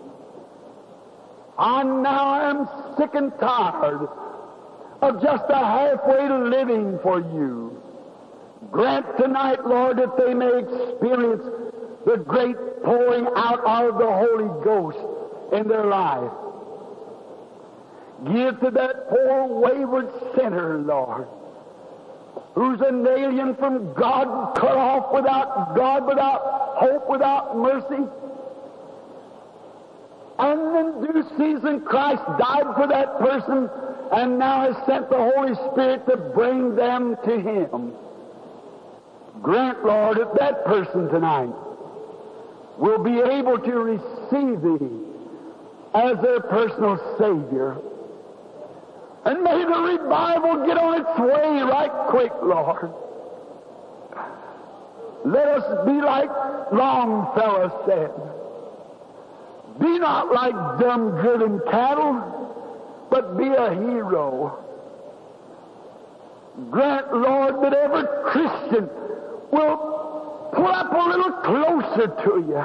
I now am sick and tired of just a halfway living for you. Grant tonight, Lord, that they may experience the great pouring out of the Holy Ghost in their life. Give to that poor wayward sinner, Lord, who's an alien from God, cut off without God, without hope, without mercy. And in due season, Christ died for that person and now has sent the Holy Spirit to bring them to him. Grant, Lord, that that person tonight will be able to receive thee as their personal Savior. And may the revival get on its way right quick, Lord. Let us be like Longfellow said. Be not like dumb-driven cattle, but be a hero. Grant, Lord, that every Christian will pull up a little closer to you.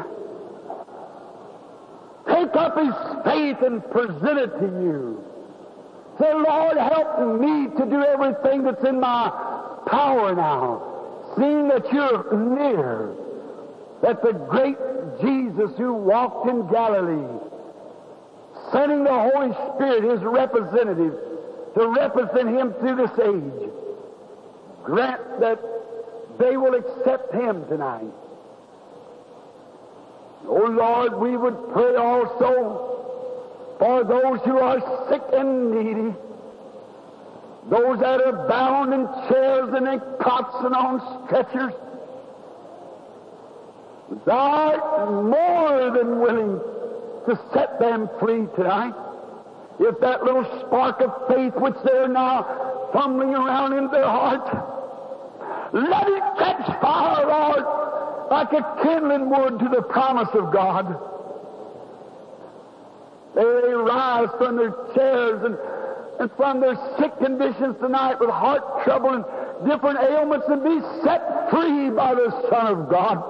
Take up his faith and present it to you. Say, Lord, help me to do everything that's in my power now, seeing that you're near, that the great Jesus who walked in Galilee, sending the Holy Spirit, his representative, to represent him through this age, grant that they will accept him tonight. Oh, Lord, we would pray also for those who are sick and needy, those that are bound in chairs and in cots and on stretchers. Thou art more than willing to set them free tonight. If that little spark of faith which they're now fumbling around in their heart, let it catch fire, Lord, like a kindling wood to the promise of God. They rise from their chairs and, and from their sick conditions tonight with heart trouble and different ailments and be set free by the Son of God.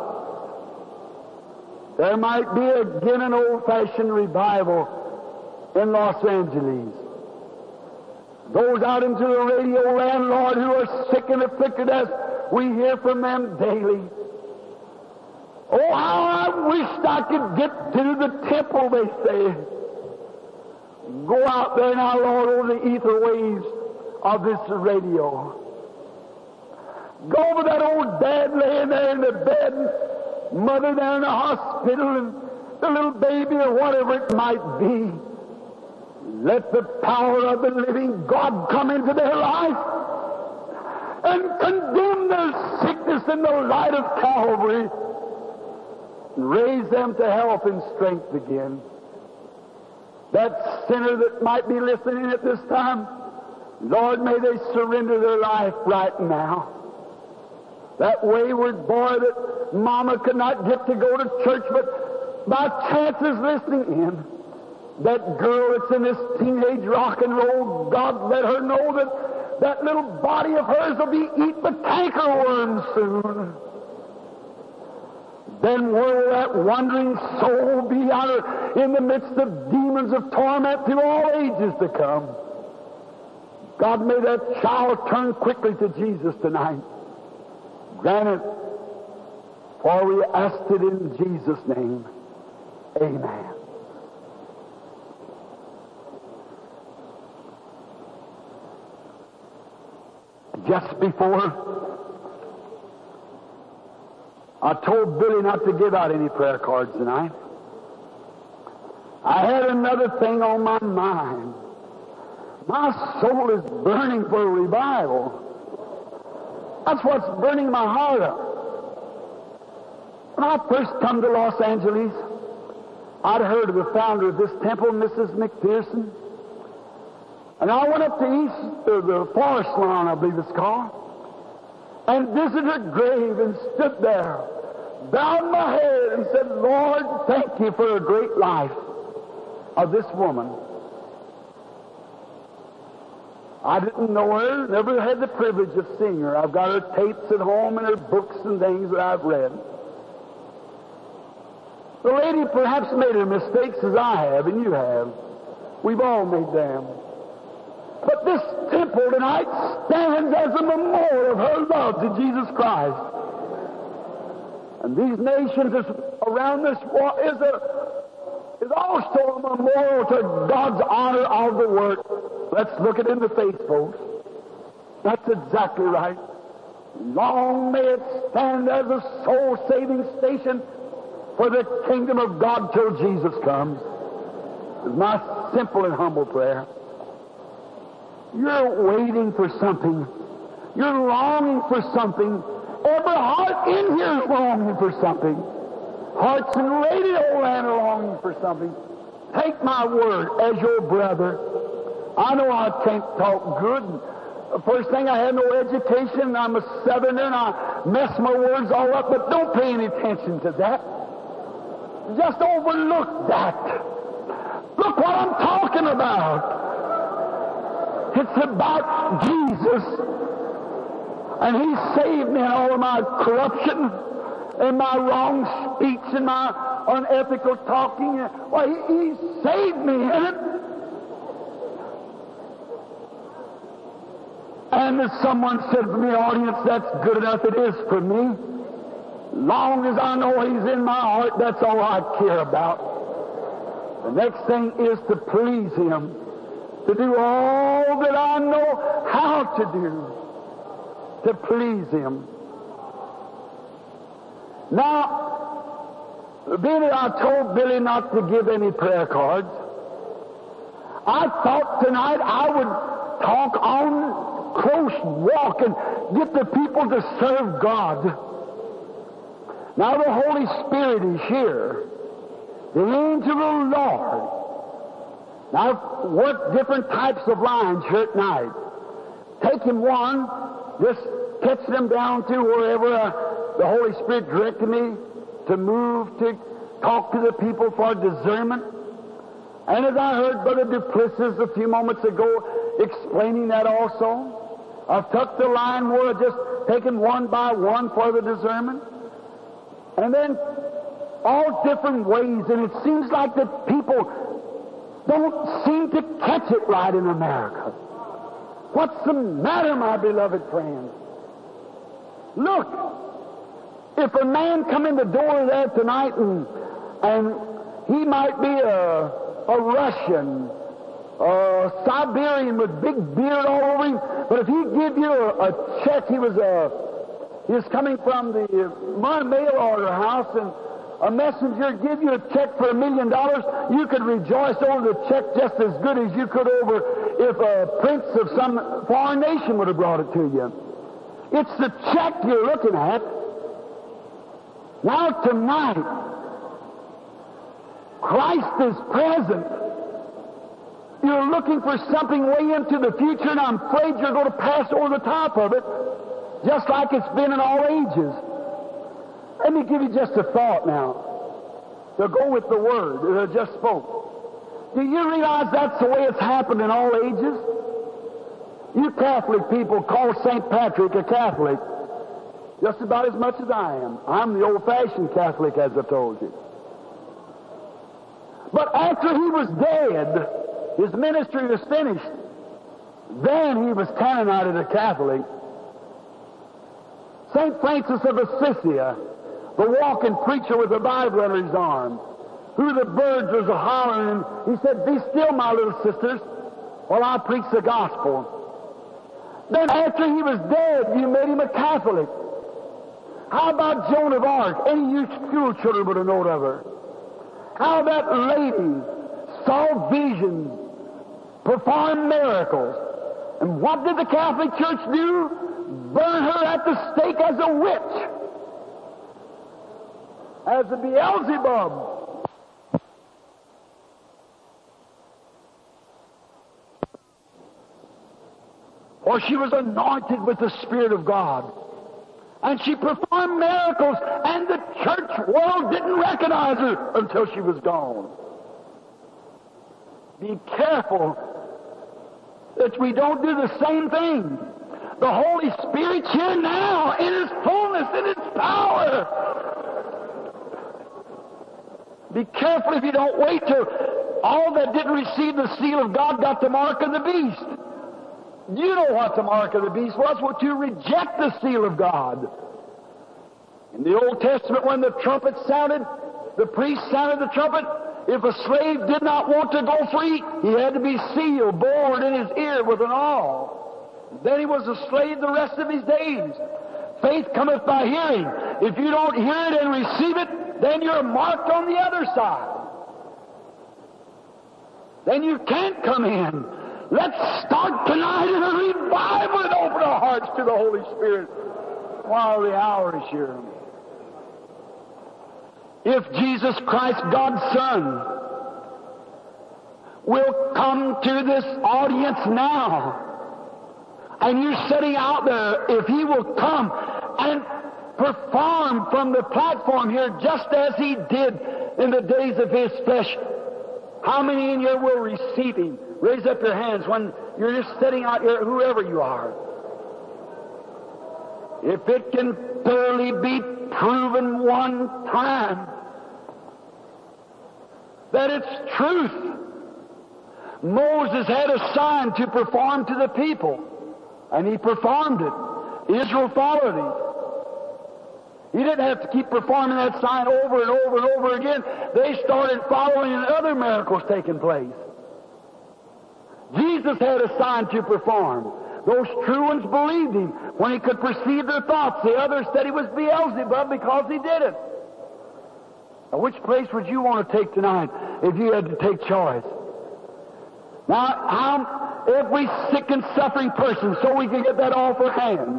There might be again an old-fashioned revival in Los Angeles. Those out into the radio land, Lord, who are sick and afflicted, as we hear from them daily. Oh, how I wished I could get to the temple, they say. Go out there now, Lord, over the ether waves of this radio. Go over that old dad laying there in the bed, mother there in the hospital, and the little baby or whatever it might be. Let the power of the living God come into their life and condemn their sickness in the light of Calvary and raise them to health and strength again. That sinner that might be listening at this time, Lord, may they surrender their life right now. That wayward boy that Mama could not get to go to church, but by chance is listening in. That girl that's in this teenage rock and roll, God let her know that that little body of hers will be eaten by cankerworms soon. Then where will that wandering soul be out in the midst of demons of torment through all ages to come? God, may that child turn quickly to Jesus tonight. Grant it, for we asked it in Jesus' name. Amen. Just before I told Billy not to give out any prayer cards tonight, I had another thing on my mind. My soul is burning for a revival. That's what's burning my heart up. When I first come to Los Angeles, I'd heard of the founder of this temple, Missus McPherson. And I went up to East, uh, the Forest Lawn, I believe it's called, and visited her grave and stood there, bowed my head and said, Lord, thank you for a great life of this woman. I didn't know her, never had the privilege of seeing her. I've got her tapes at home and her books and things that I've read. The lady perhaps made her mistakes as I have and you have. We've all made them. But this temple tonight stands as a memorial of her love to Jesus Christ. And these nations around this world is, a, is also a memorial to God's honor of the work. Let's look it in the face, folks. That's exactly right. Long may it stand as a soul-saving station for the kingdom of God till Jesus comes. It's my simple and humble prayer. You're waiting for something. You're longing for something. Every heart in here is longing for something. Hearts in radio land are longing for something. Take my word as your brother. I know I can't talk good. The first thing, I had no education. I'm a Southerner and I mess my words all up, but don't pay any attention to that. Just overlook that. Look what I'm talking about. It's about Jesus. And He saved me in all of my corruption and my wrong speech and my unethical talking. Why, He, he saved me in it. And as someone said from the audience, that's good enough. It is for me. Long as I know He's in my heart, that's all I care about. The next thing is to please Him, to do all that I know how to do, to please Him. Now, being that I told Billy not to give any prayer cards, I thought tonight I would talk on close walk and get the people to serve God. Now the Holy Spirit is here. The angel of the Lord. Now, I've worked different types of lines here at night. Taking one, just catching them down to wherever uh, the Holy Spirit directed me to move, to talk to the people for discernment. And as I heard Brother Duplessis a few moments ago explaining that also, I've took the line where I've just taken one by one for the discernment. And then all different ways, and it seems like that people don't seem to catch it right in America. What's the matter, my beloved friends? Look, if a man come in the door there tonight and, and he might be a, a Russian, a Siberian with big beard all over him, but if he give you a, a check, he was a, he was coming from the mail order house, and a messenger give you a check for a million dollars, you could rejoice over the check just as good as you could over if a prince of some foreign nation would have brought it to you. It's the check you're looking at. Now tonight, Christ is present. You're looking for something way into the future, and I'm afraid you're going to pass over the top of it, just like it's been in all ages. Let me give you just a thought now, to go with the word that I just spoke. Do you realize that's the way it's happened in all ages? You Catholic people call Saint Patrick a Catholic just about as much as I am. I'm the old-fashioned Catholic, as I told you. But after he was dead, his ministry was finished. Then he was canonized a Catholic. Saint Francis of Assisi, the walking preacher with a Bible under his arm, who the birds was a hollering, and he said, "Be still, my little sisters, while I preach the gospel." Then after he was dead, you made him a Catholic. How about Joan of Arc? Any of you school children would have known of her. How that lady saw visions, performed miracles. And what did the Catholic Church do? Burn her at the stake as a witch, as a Beelzebub. For she was anointed with the Spirit of God. And she performed miracles, and the church world didn't recognize her until she was gone. Be careful that we don't do the same thing. The Holy Spirit's here now in His fullness, in His power. Be careful if you don't wait till all that didn't receive the seal of God got the mark of the beast. You know what the mark of the beast was, was to reject the seal of God. In the Old Testament, when the trumpet sounded, the priest sounded the trumpet, if a slave did not want to go free, he had to be sealed, bored in his ear with an awl. Then he was a slave the rest of his days. Faith cometh by hearing. If you don't hear it and receive it, then you're marked on the other side. Then you can't come in. Let's start tonight in a revival and open our hearts to the Holy Spirit while the hour is here. If Jesus Christ, God's Son, will come to this audience now, and you're sitting out there, if He will come and perform from the platform here just as He did in the days of His flesh, how many in here will receive Him? Raise up your hands when you're just sitting out here, whoever you are. If it can thoroughly be proven one time that it's truth. Moses had a sign to perform to the people, and he performed it. Israel followed him. He didn't have to keep performing that sign over and over and over again. They started following and other miracles taking place. Jesus had a sign to perform. Those true ones believed Him when He could perceive their thoughts. The others said He was Beelzebub because He did it. Now, which place would you want to take tonight if you had to take choice? Now, how, every sick and suffering person, so we can get that off our hands.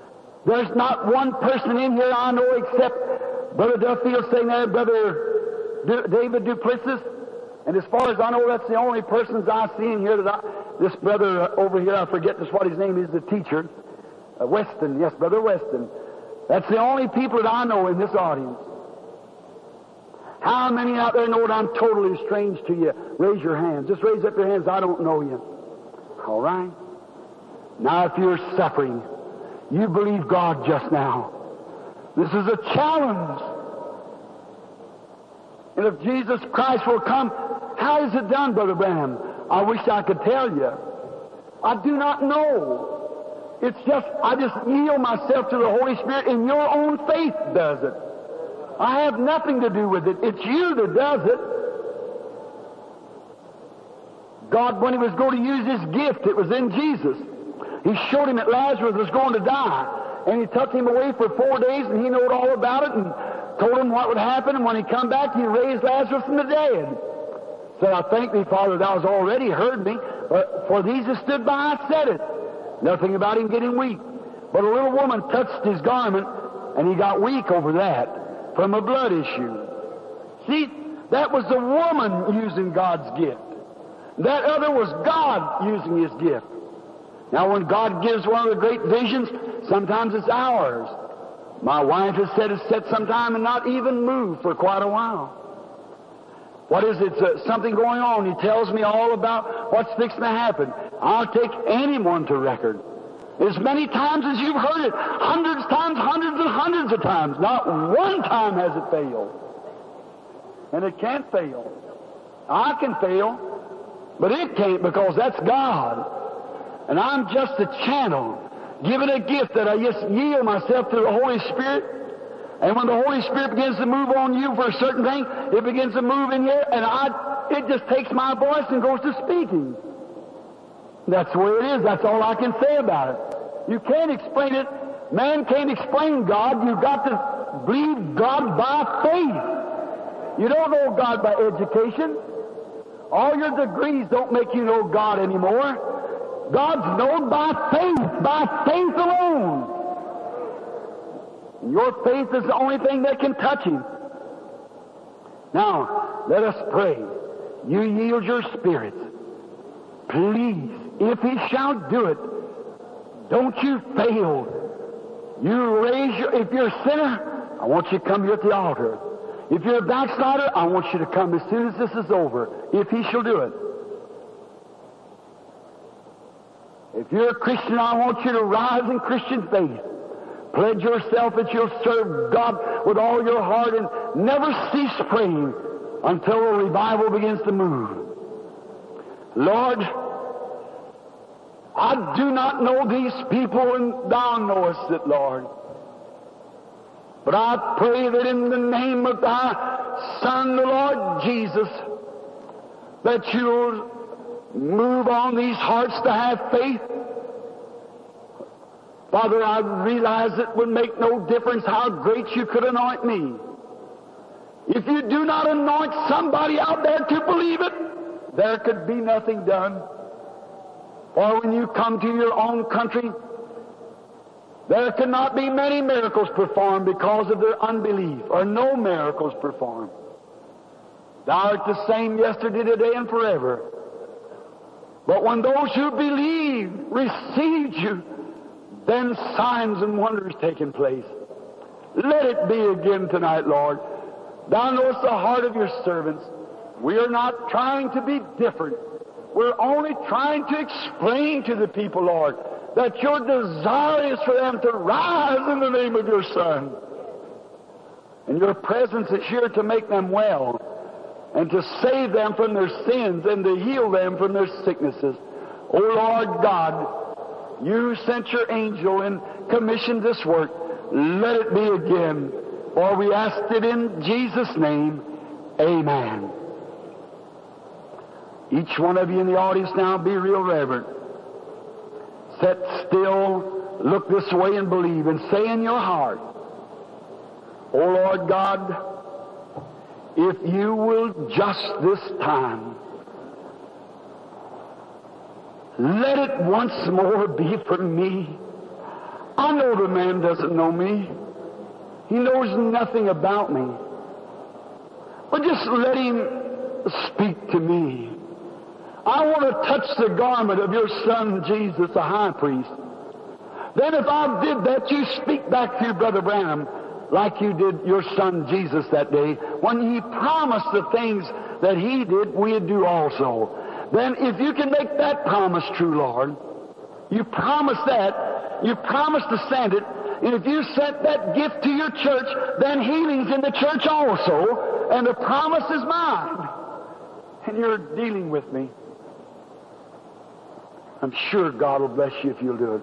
There's not one person in here I know except Brother Duffield saying there, Brother Du- David Duplessis, and as far as I know, that's the only persons I've seen here that I, this brother uh, over here, I forget just what his name is, the teacher, uh, Weston, yes, Brother Weston. That's the only people that I know in this audience. How many out there know that I'm totally strange to you? Raise your hands. Just raise up your hands. I don't know you. All right? Now, if you're suffering, you believe God just now. This is a challenge. And if Jesus Christ will come, how is it done, Brother Branham? I wish I could tell you. I do not know. It's just, I just yield myself to the Holy Spirit, and your own faith does it. I have nothing to do with it. It's you that does it. God, when He was going to use His gift, it was in Jesus. He showed Him that Lazarus was going to die. And He took him away for four days, and He knew all about it, and told him what would happen. And when He come back, He raised Lazarus from the dead. Said, I thank Thee, Father, Thou hast already heard me. But for these that stood by, I said it. Nothing about Him getting weak. But a little woman touched His garment, and He got weak over that. From a blood issue. See, that was the woman using God's gift. That other was God using His gift. Now, when God gives one of the great visions, sometimes it's ours. My wife has said it's set sometime and not even move for quite a while. What is it? It's, uh, something going on. He tells me all about what's fixing to happen. I'll take anyone to record. As many times as you've heard it, hundreds of times, hundreds and hundreds of times. Not one time has it failed. And it can't fail. I can fail, but it can't, because that's God. And I'm just a channel, given a gift that I just yield myself to the Holy Spirit. And when the Holy Spirit begins to move on you for a certain thing, it begins to move in here, and I, it just takes my voice and goes to speaking. That's the way it is. That's all I can say about it. You can't explain it. Man can't explain God. You've got to believe God by faith. You don't know God by education. All your degrees don't make you know God anymore. God's known by faith, by faith alone. Your faith is the only thing that can touch Him. Now, let us pray. You yield your spirits. Please, if He shall do it, don't you fail. You raise your, if you're a sinner, I want you to come here at the altar. If you're a backslider, I want you to come as soon as this is over, if He shall do it. If you're a Christian, I want you to rise in Christian faith. Pledge yourself that you'll serve God with all your heart and never cease praying until a revival begins to move. Lord, I do not know these people, and Thou knowest it, Lord. But I pray that in the name of Thy Son, the Lord Jesus, that You'll move on these hearts to have faith. Father, I realize it would make no difference how great You could anoint me. If You do not anoint somebody out there to believe it, there could be nothing done. For when you come to your own country, there cannot be many miracles performed because of their unbelief, or no miracles performed. Thou art the same yesterday, today, and forever. But when those who believe received You, then signs and wonders taking place. Let it be again tonight, Lord. Thou knowest the heart of Your servants. We are not trying to be different. We're only trying to explain to the people, Lord, that Your desire is for them to rise in the name of Your Son. And Your presence is here to make them well, and to save them from their sins, and to heal them from their sicknesses. O Lord God, You sent Your angel and commissioned this work. Let it be again. For we ask it in Jesus' name. Amen. Each one of you in the audience now, be real reverent. Sit still, look this way and believe, and say in your heart, O Lord God, if You will just this time, let it once more be for me. I know the man doesn't know me. He knows nothing about me. But just let Him speak to me. I want to touch the garment of your Son, Jesus, the high priest. Then if I did that, you speak back to your Brother Branham like you did your Son, Jesus, that day, when He promised the things that He did, we'd do also. Then if you can make that promise true, Lord, you promise that, you promise to send it, and if you sent that gift to your church, then healing's in the church also, and the promise is mine. And you're dealing with me. I'm sure God will bless you if you'll do it.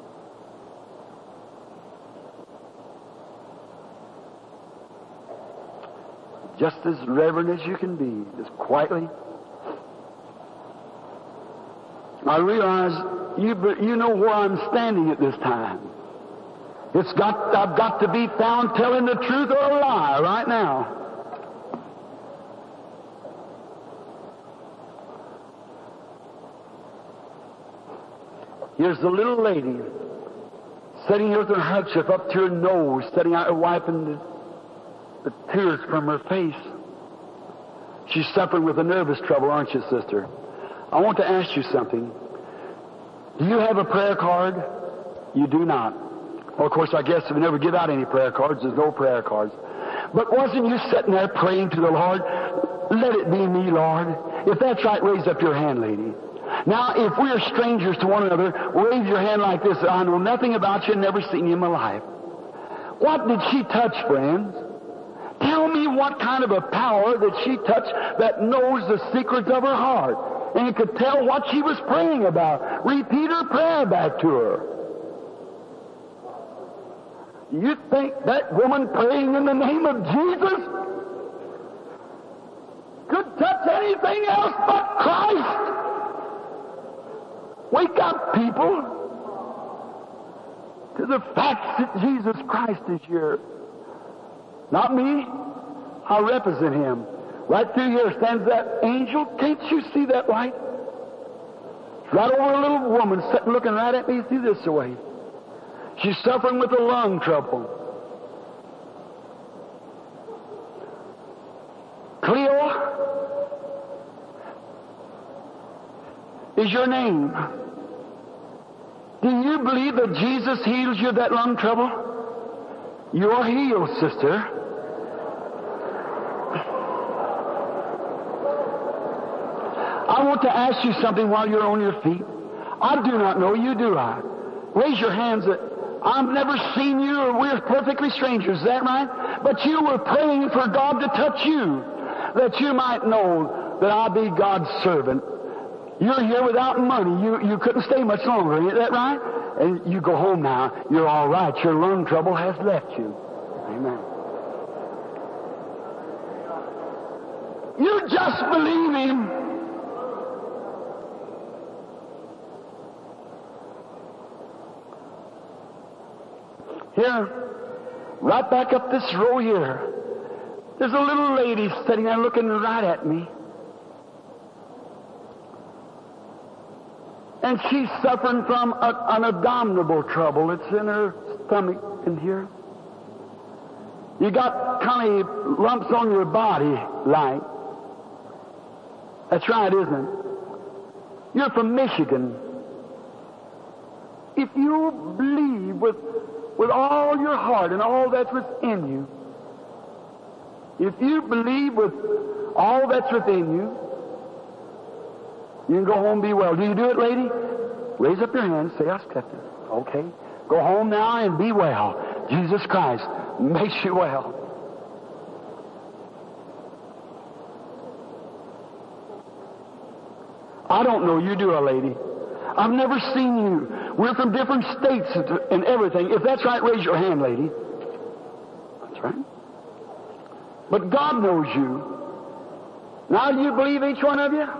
Just as reverent as you can be, just quietly. I realize you, you know where I'm standing at this time. It's got, I've got to be found telling the truth or a lie right now. Here's the little lady sitting here with her handkerchief up to her nose, sitting out wiping the, the tears from her face. She's suffering with a nervous trouble, aren't you, sister? I want to ask you something. Do you have a prayer card? You do not. Well, of course, I guess if we never give out any prayer cards, there's no prayer cards. But wasn't you sitting there praying to the Lord? Let it be me, Lord. If that's right, raise up your hand, lady. Now, if we are strangers to one another, raise your hand like this. I know nothing about you and never seen you in my life. What did she touch, friends? Tell me what kind of a power that she touched that knows the secrets of her heart. And you could tell what she was praying about. Repeat her prayer back to her. You think that woman praying in the name of Jesus could touch anything else but Christ? Wake up, people, to the fact that Jesus Christ is here. Not me. I represent Him. Right through here stands that angel. Can't you see that light? Right over a little woman sitting looking right at me through this way. She's suffering with a lung trouble. Cleo is your name. Do you believe that Jesus heals you of that lung trouble? You're healed, sister. I want to ask you something while you're on your feet. I do not know you, do I? Raise your hands. I've never seen you, or we're perfectly strangers. Is that right? But you were praying for God to touch you, that you might know that I be God's servant. You're here without money. You, you couldn't stay much longer. Is that right? And you go home now. You're all right. Your lung trouble has left you. Amen. You just believe Him. Here, right back up this row here, there's a little lady sitting there looking right at me. And she's suffering from a, an abdominal trouble. It's in her stomach in here. You got kind of lumps on your body, like. That's right, isn't it? You're from Michigan. If you believe with with all your heart and all that's within you, if you believe with all that's within you, you can go home and be well. Do you do it, lady? Raise up your hand and say, I accept it. Okay. Go home now and be well. Jesus Christ makes you well. I don't know you, do I, lady? I've never seen you. We're from different states and everything. If that's right, raise your hand, lady. That's right. But God knows you. Now, do you believe each one of you?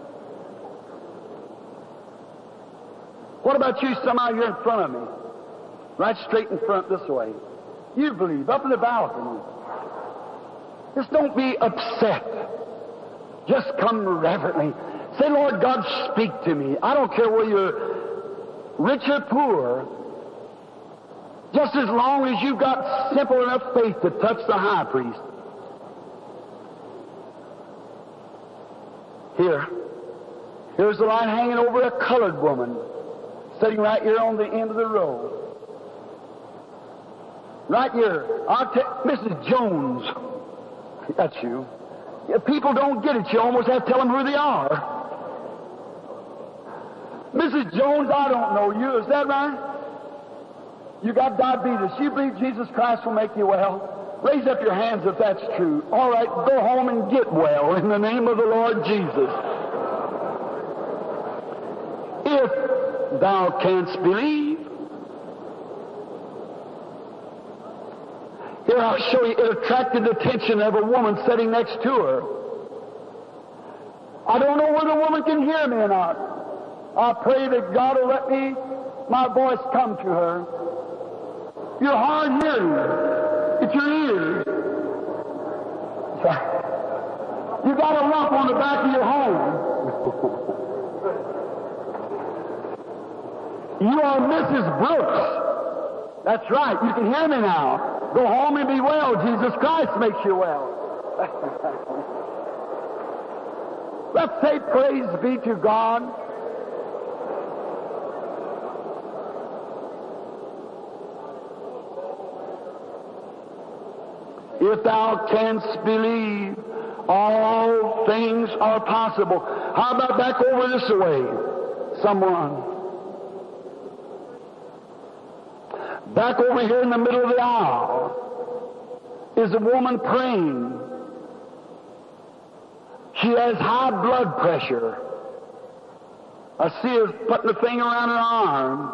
What about you, somehow you're in front of me? Right straight in front this way. You believe, up in the balcony. Just don't be upset. Just come reverently. Say, Lord God, speak to me. I don't care whether you're rich or poor. Just as long as you've got simple enough faith to touch the high priest. Here. Here's the light hanging over a colored woman sitting right here on the end of the road. Right here. I'll tell Missus Jones. That's you. If people don't get it, you almost have to tell them who they are. Missus Jones, I don't know you. Is that right? You got diabetes. You believe Jesus Christ will make you well? Raise up your hands if that's true. All right, go home and get well in the name of the Lord Jesus. If thou canst believe. Here, I'll show you. It attracted the attention of a woman sitting next to her. I don't know whether the woman can hear me or not. I pray that God will let me, my voice come to her. You're hard hearing. It's your ears. You got a lump on the back of your home. You are Missus Brooks. That's right. You can hear me now. Go home and be well. Jesus Christ makes you well. Let's say praise be to God. If thou canst believe, all things are possible. How about back over this way? Someone. Back over here in the middle of the aisle is a woman praying. She has high blood pressure. I see her putting a thing around her arm.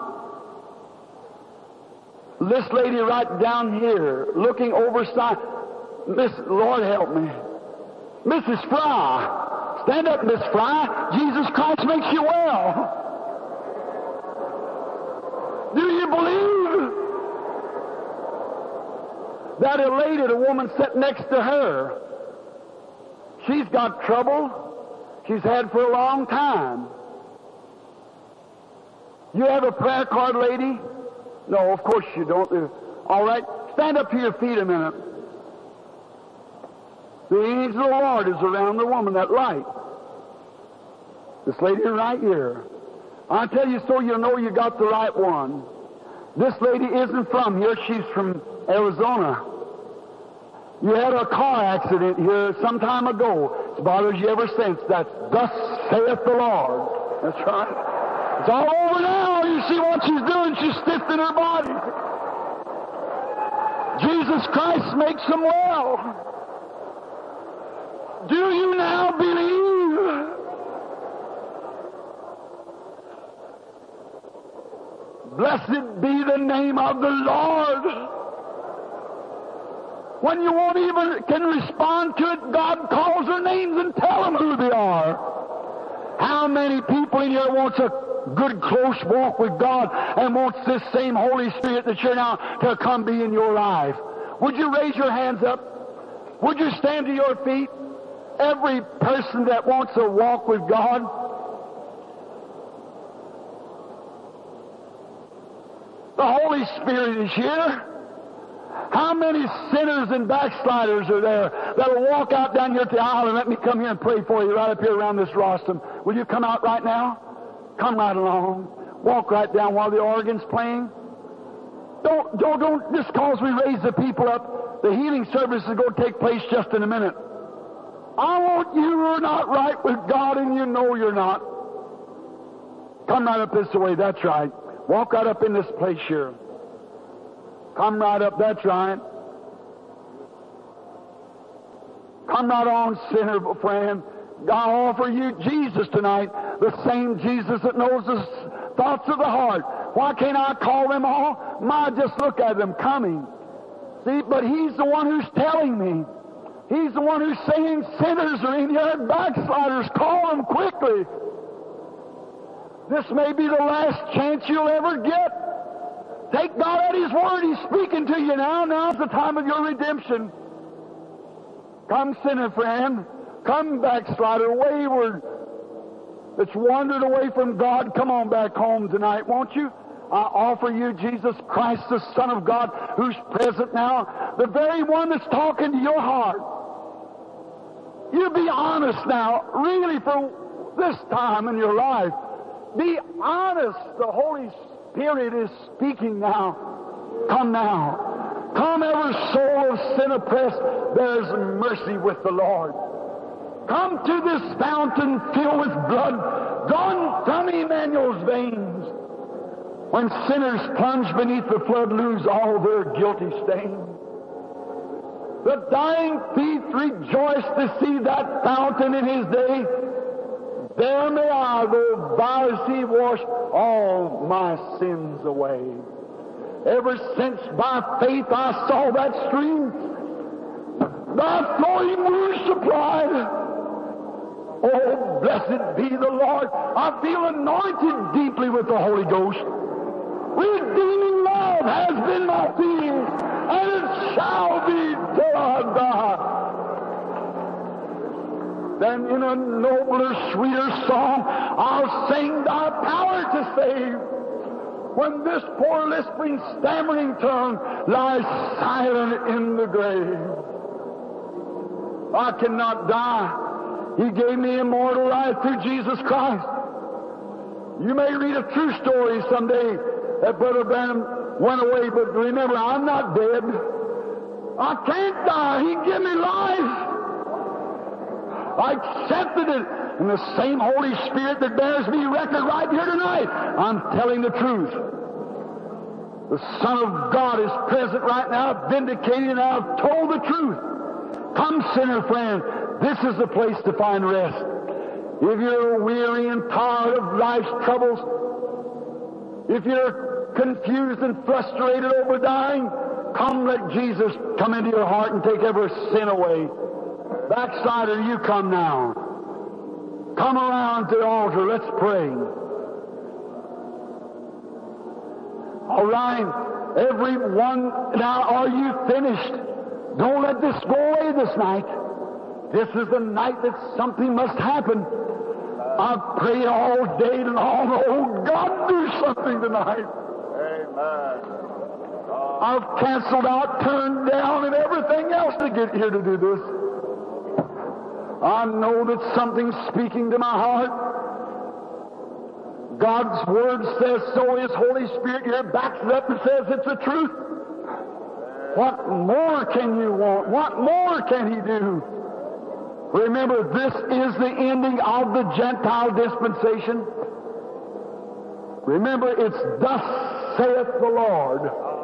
This lady right down here, looking overside. Miss, Lord help me. Missus Fry. Stand up, Miss Fry. Jesus Christ makes you well. Do you believe that a lady, the woman sitting next to her, she's got trouble she's had for a long time. You have a prayer card, lady? No, of course you don't. All right, stand up to your feet a minute. The angel of the Lord is around the woman, that light. This lady right here. I'll tell you so you'll know you got the right one. This lady isn't from here. She's from Arizona. You had a car accident here some time ago. It's bothered you ever since. That's thus saith the Lord. That's right. It's all over now. You see what she's doing. She's stiffening her body. Jesus Christ makes them well. Do you now believe? Blessed be the name of the Lord. When you won't even can respond to it, God calls their names and tell them who they are. How many people in here wants a good close walk with God and wants this same Holy Spirit that you're now to come be in your life? Would you raise your hands up? Would you stand to your feet? Every person that wants a walk with God, the Holy Spirit is here. How many sinners and backsliders are there that will walk out down here to the aisle and let me come here and pray for you right up here around this rostrum? Will you come out right now? Come right along. Walk right down while the organ's playing. Don't, don't, don't, just cause we raise the people up, the healing service is going to take place just in a minute. I want you are not right with God and you know you're not. Come right up this way, that's right. Walk right up in this place here. Come right up, that's right. Come right on, sinner friend. God offer you Jesus tonight, the same Jesus that knows the thoughts of the heart. Why can't I call them all? My, just look at them coming. See, but He's the one who's telling me. He's the one who's saying sinners are in here and backsliders. Call them quickly. This may be the last chance you'll ever get. Take God at His word. He's speaking to you now. Now's the time of your redemption. Come, sinner friend. Come, backslider, wayward, that's wandered away from God. Come on back home tonight, won't you? I offer you Jesus Christ, the Son of God, who's present now, the very one that's talking to your heart. You be honest now, really, for this time in your life. Be honest. The Holy Spirit is speaking now. Come now. Come, every soul of sin oppressed, there's mercy with the Lord. Come to this fountain filled with blood, gone from Emmanuel's veins. When sinners plunge beneath the flood, lose all their guilty stain. The dying thief rejoiced to see that fountain in his day. There may I, though by the sea, wash all my sins away. Ever since by faith I saw that stream, thy flowing wounds supplied. Oh, blessed be the Lord. I feel anointed deeply with the Holy Ghost. Redeeming love has been my theme, and it shall be till I die. Then in a nobler, sweeter song, I'll sing thy power to save. When this poor lisping, stammering tongue lies silent in the grave. I cannot die. He gave me immortal life through Jesus Christ. You may read a true story someday that Brother Branham went away, but remember, I'm not dead. I can't die. He gave me life. I accepted it. And the same Holy Spirit that bears me record right here tonight, I'm telling the truth. The Son of God is present right now, vindicating, and I've told the truth. Come, sinner friend, this is the place to find rest. If you're weary and tired of life's troubles, if you're confused and frustrated over dying, come, let Jesus come into your heart and take every sin away. Backslider, you come now. Come around to the altar. Let's pray. All right, everyone, now are you finished? Don't let this go away this night. This is the night that something must happen. I've prayed all day long. Oh, God, do something tonight. Amen. I've canceled out, turned down, and everything else to get here to do this. I know that something's speaking to my heart. God's Word says so. His Holy Spirit here backs it up and says it's the truth. What more can you want? What more can He do? Remember, this is the ending of the Gentile dispensation. Remember, it's thus saith the Lord.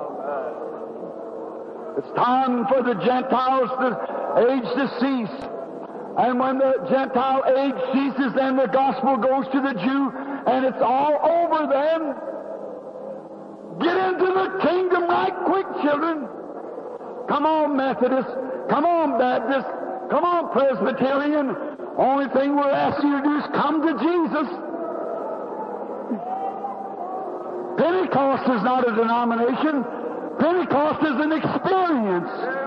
It's time for the Gentiles to age to cease. And when the Gentile age ceases, then the gospel goes to the Jew, and it's all over then. Get into the kingdom right quick, children. Come on, Methodist. Come on, Baptist. Come on, Presbyterian. Only thing we're asking you to do is come to Jesus. Pentecost is not a denomination. Pentecost is an experience.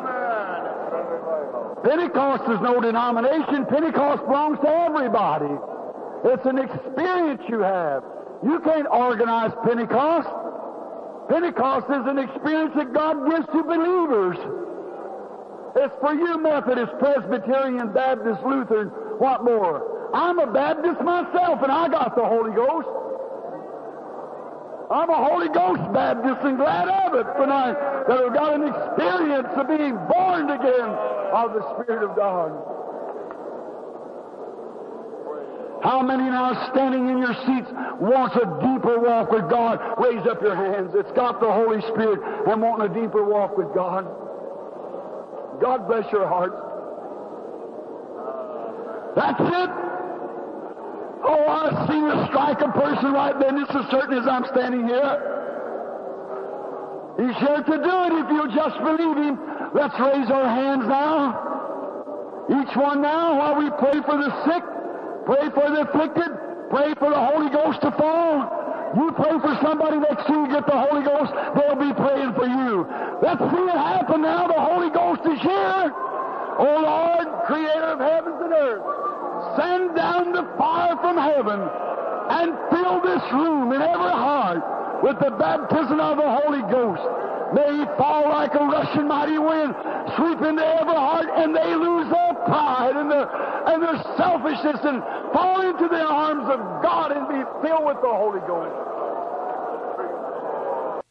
Pentecost is no denomination. Pentecost belongs to everybody. It's an experience you have. You can't organize Pentecost. Pentecost is an experience that God gives to believers. It's for you, Methodist, Presbyterian, Baptist, Lutheran, what more? I'm a Baptist myself, and I got the Holy Ghost. I'm a Holy Ghost Baptist and glad of it tonight, that I've got an experience of being born again of the Spirit of God. How many now standing in your seats wants a deeper walk with God? Raise up your hands. It's got the Holy Spirit and wanting a deeper walk with God. God bless your hearts. That's it. Oh, I see you strike a person right then. It's as certain as I'm standing here. He's here to do it if you'll just believe Him. Let's raise our hands now. Each one now while we pray for the sick, pray for the afflicted, pray for the Holy Ghost to fall. You pray for somebody next to you, get the Holy Ghost, they'll be praying for you. Let's see it happen now. The Holy Ghost is here. Oh Lord, Creator of heavens and earth, send down the fire from heaven and fill this room in every heart with the baptism of the Holy Ghost. May He fall like a rushing mighty wind, sweep into every heart, and they lose their pride and their, and their selfishness and fall into the arms of God and be filled with the Holy Ghost.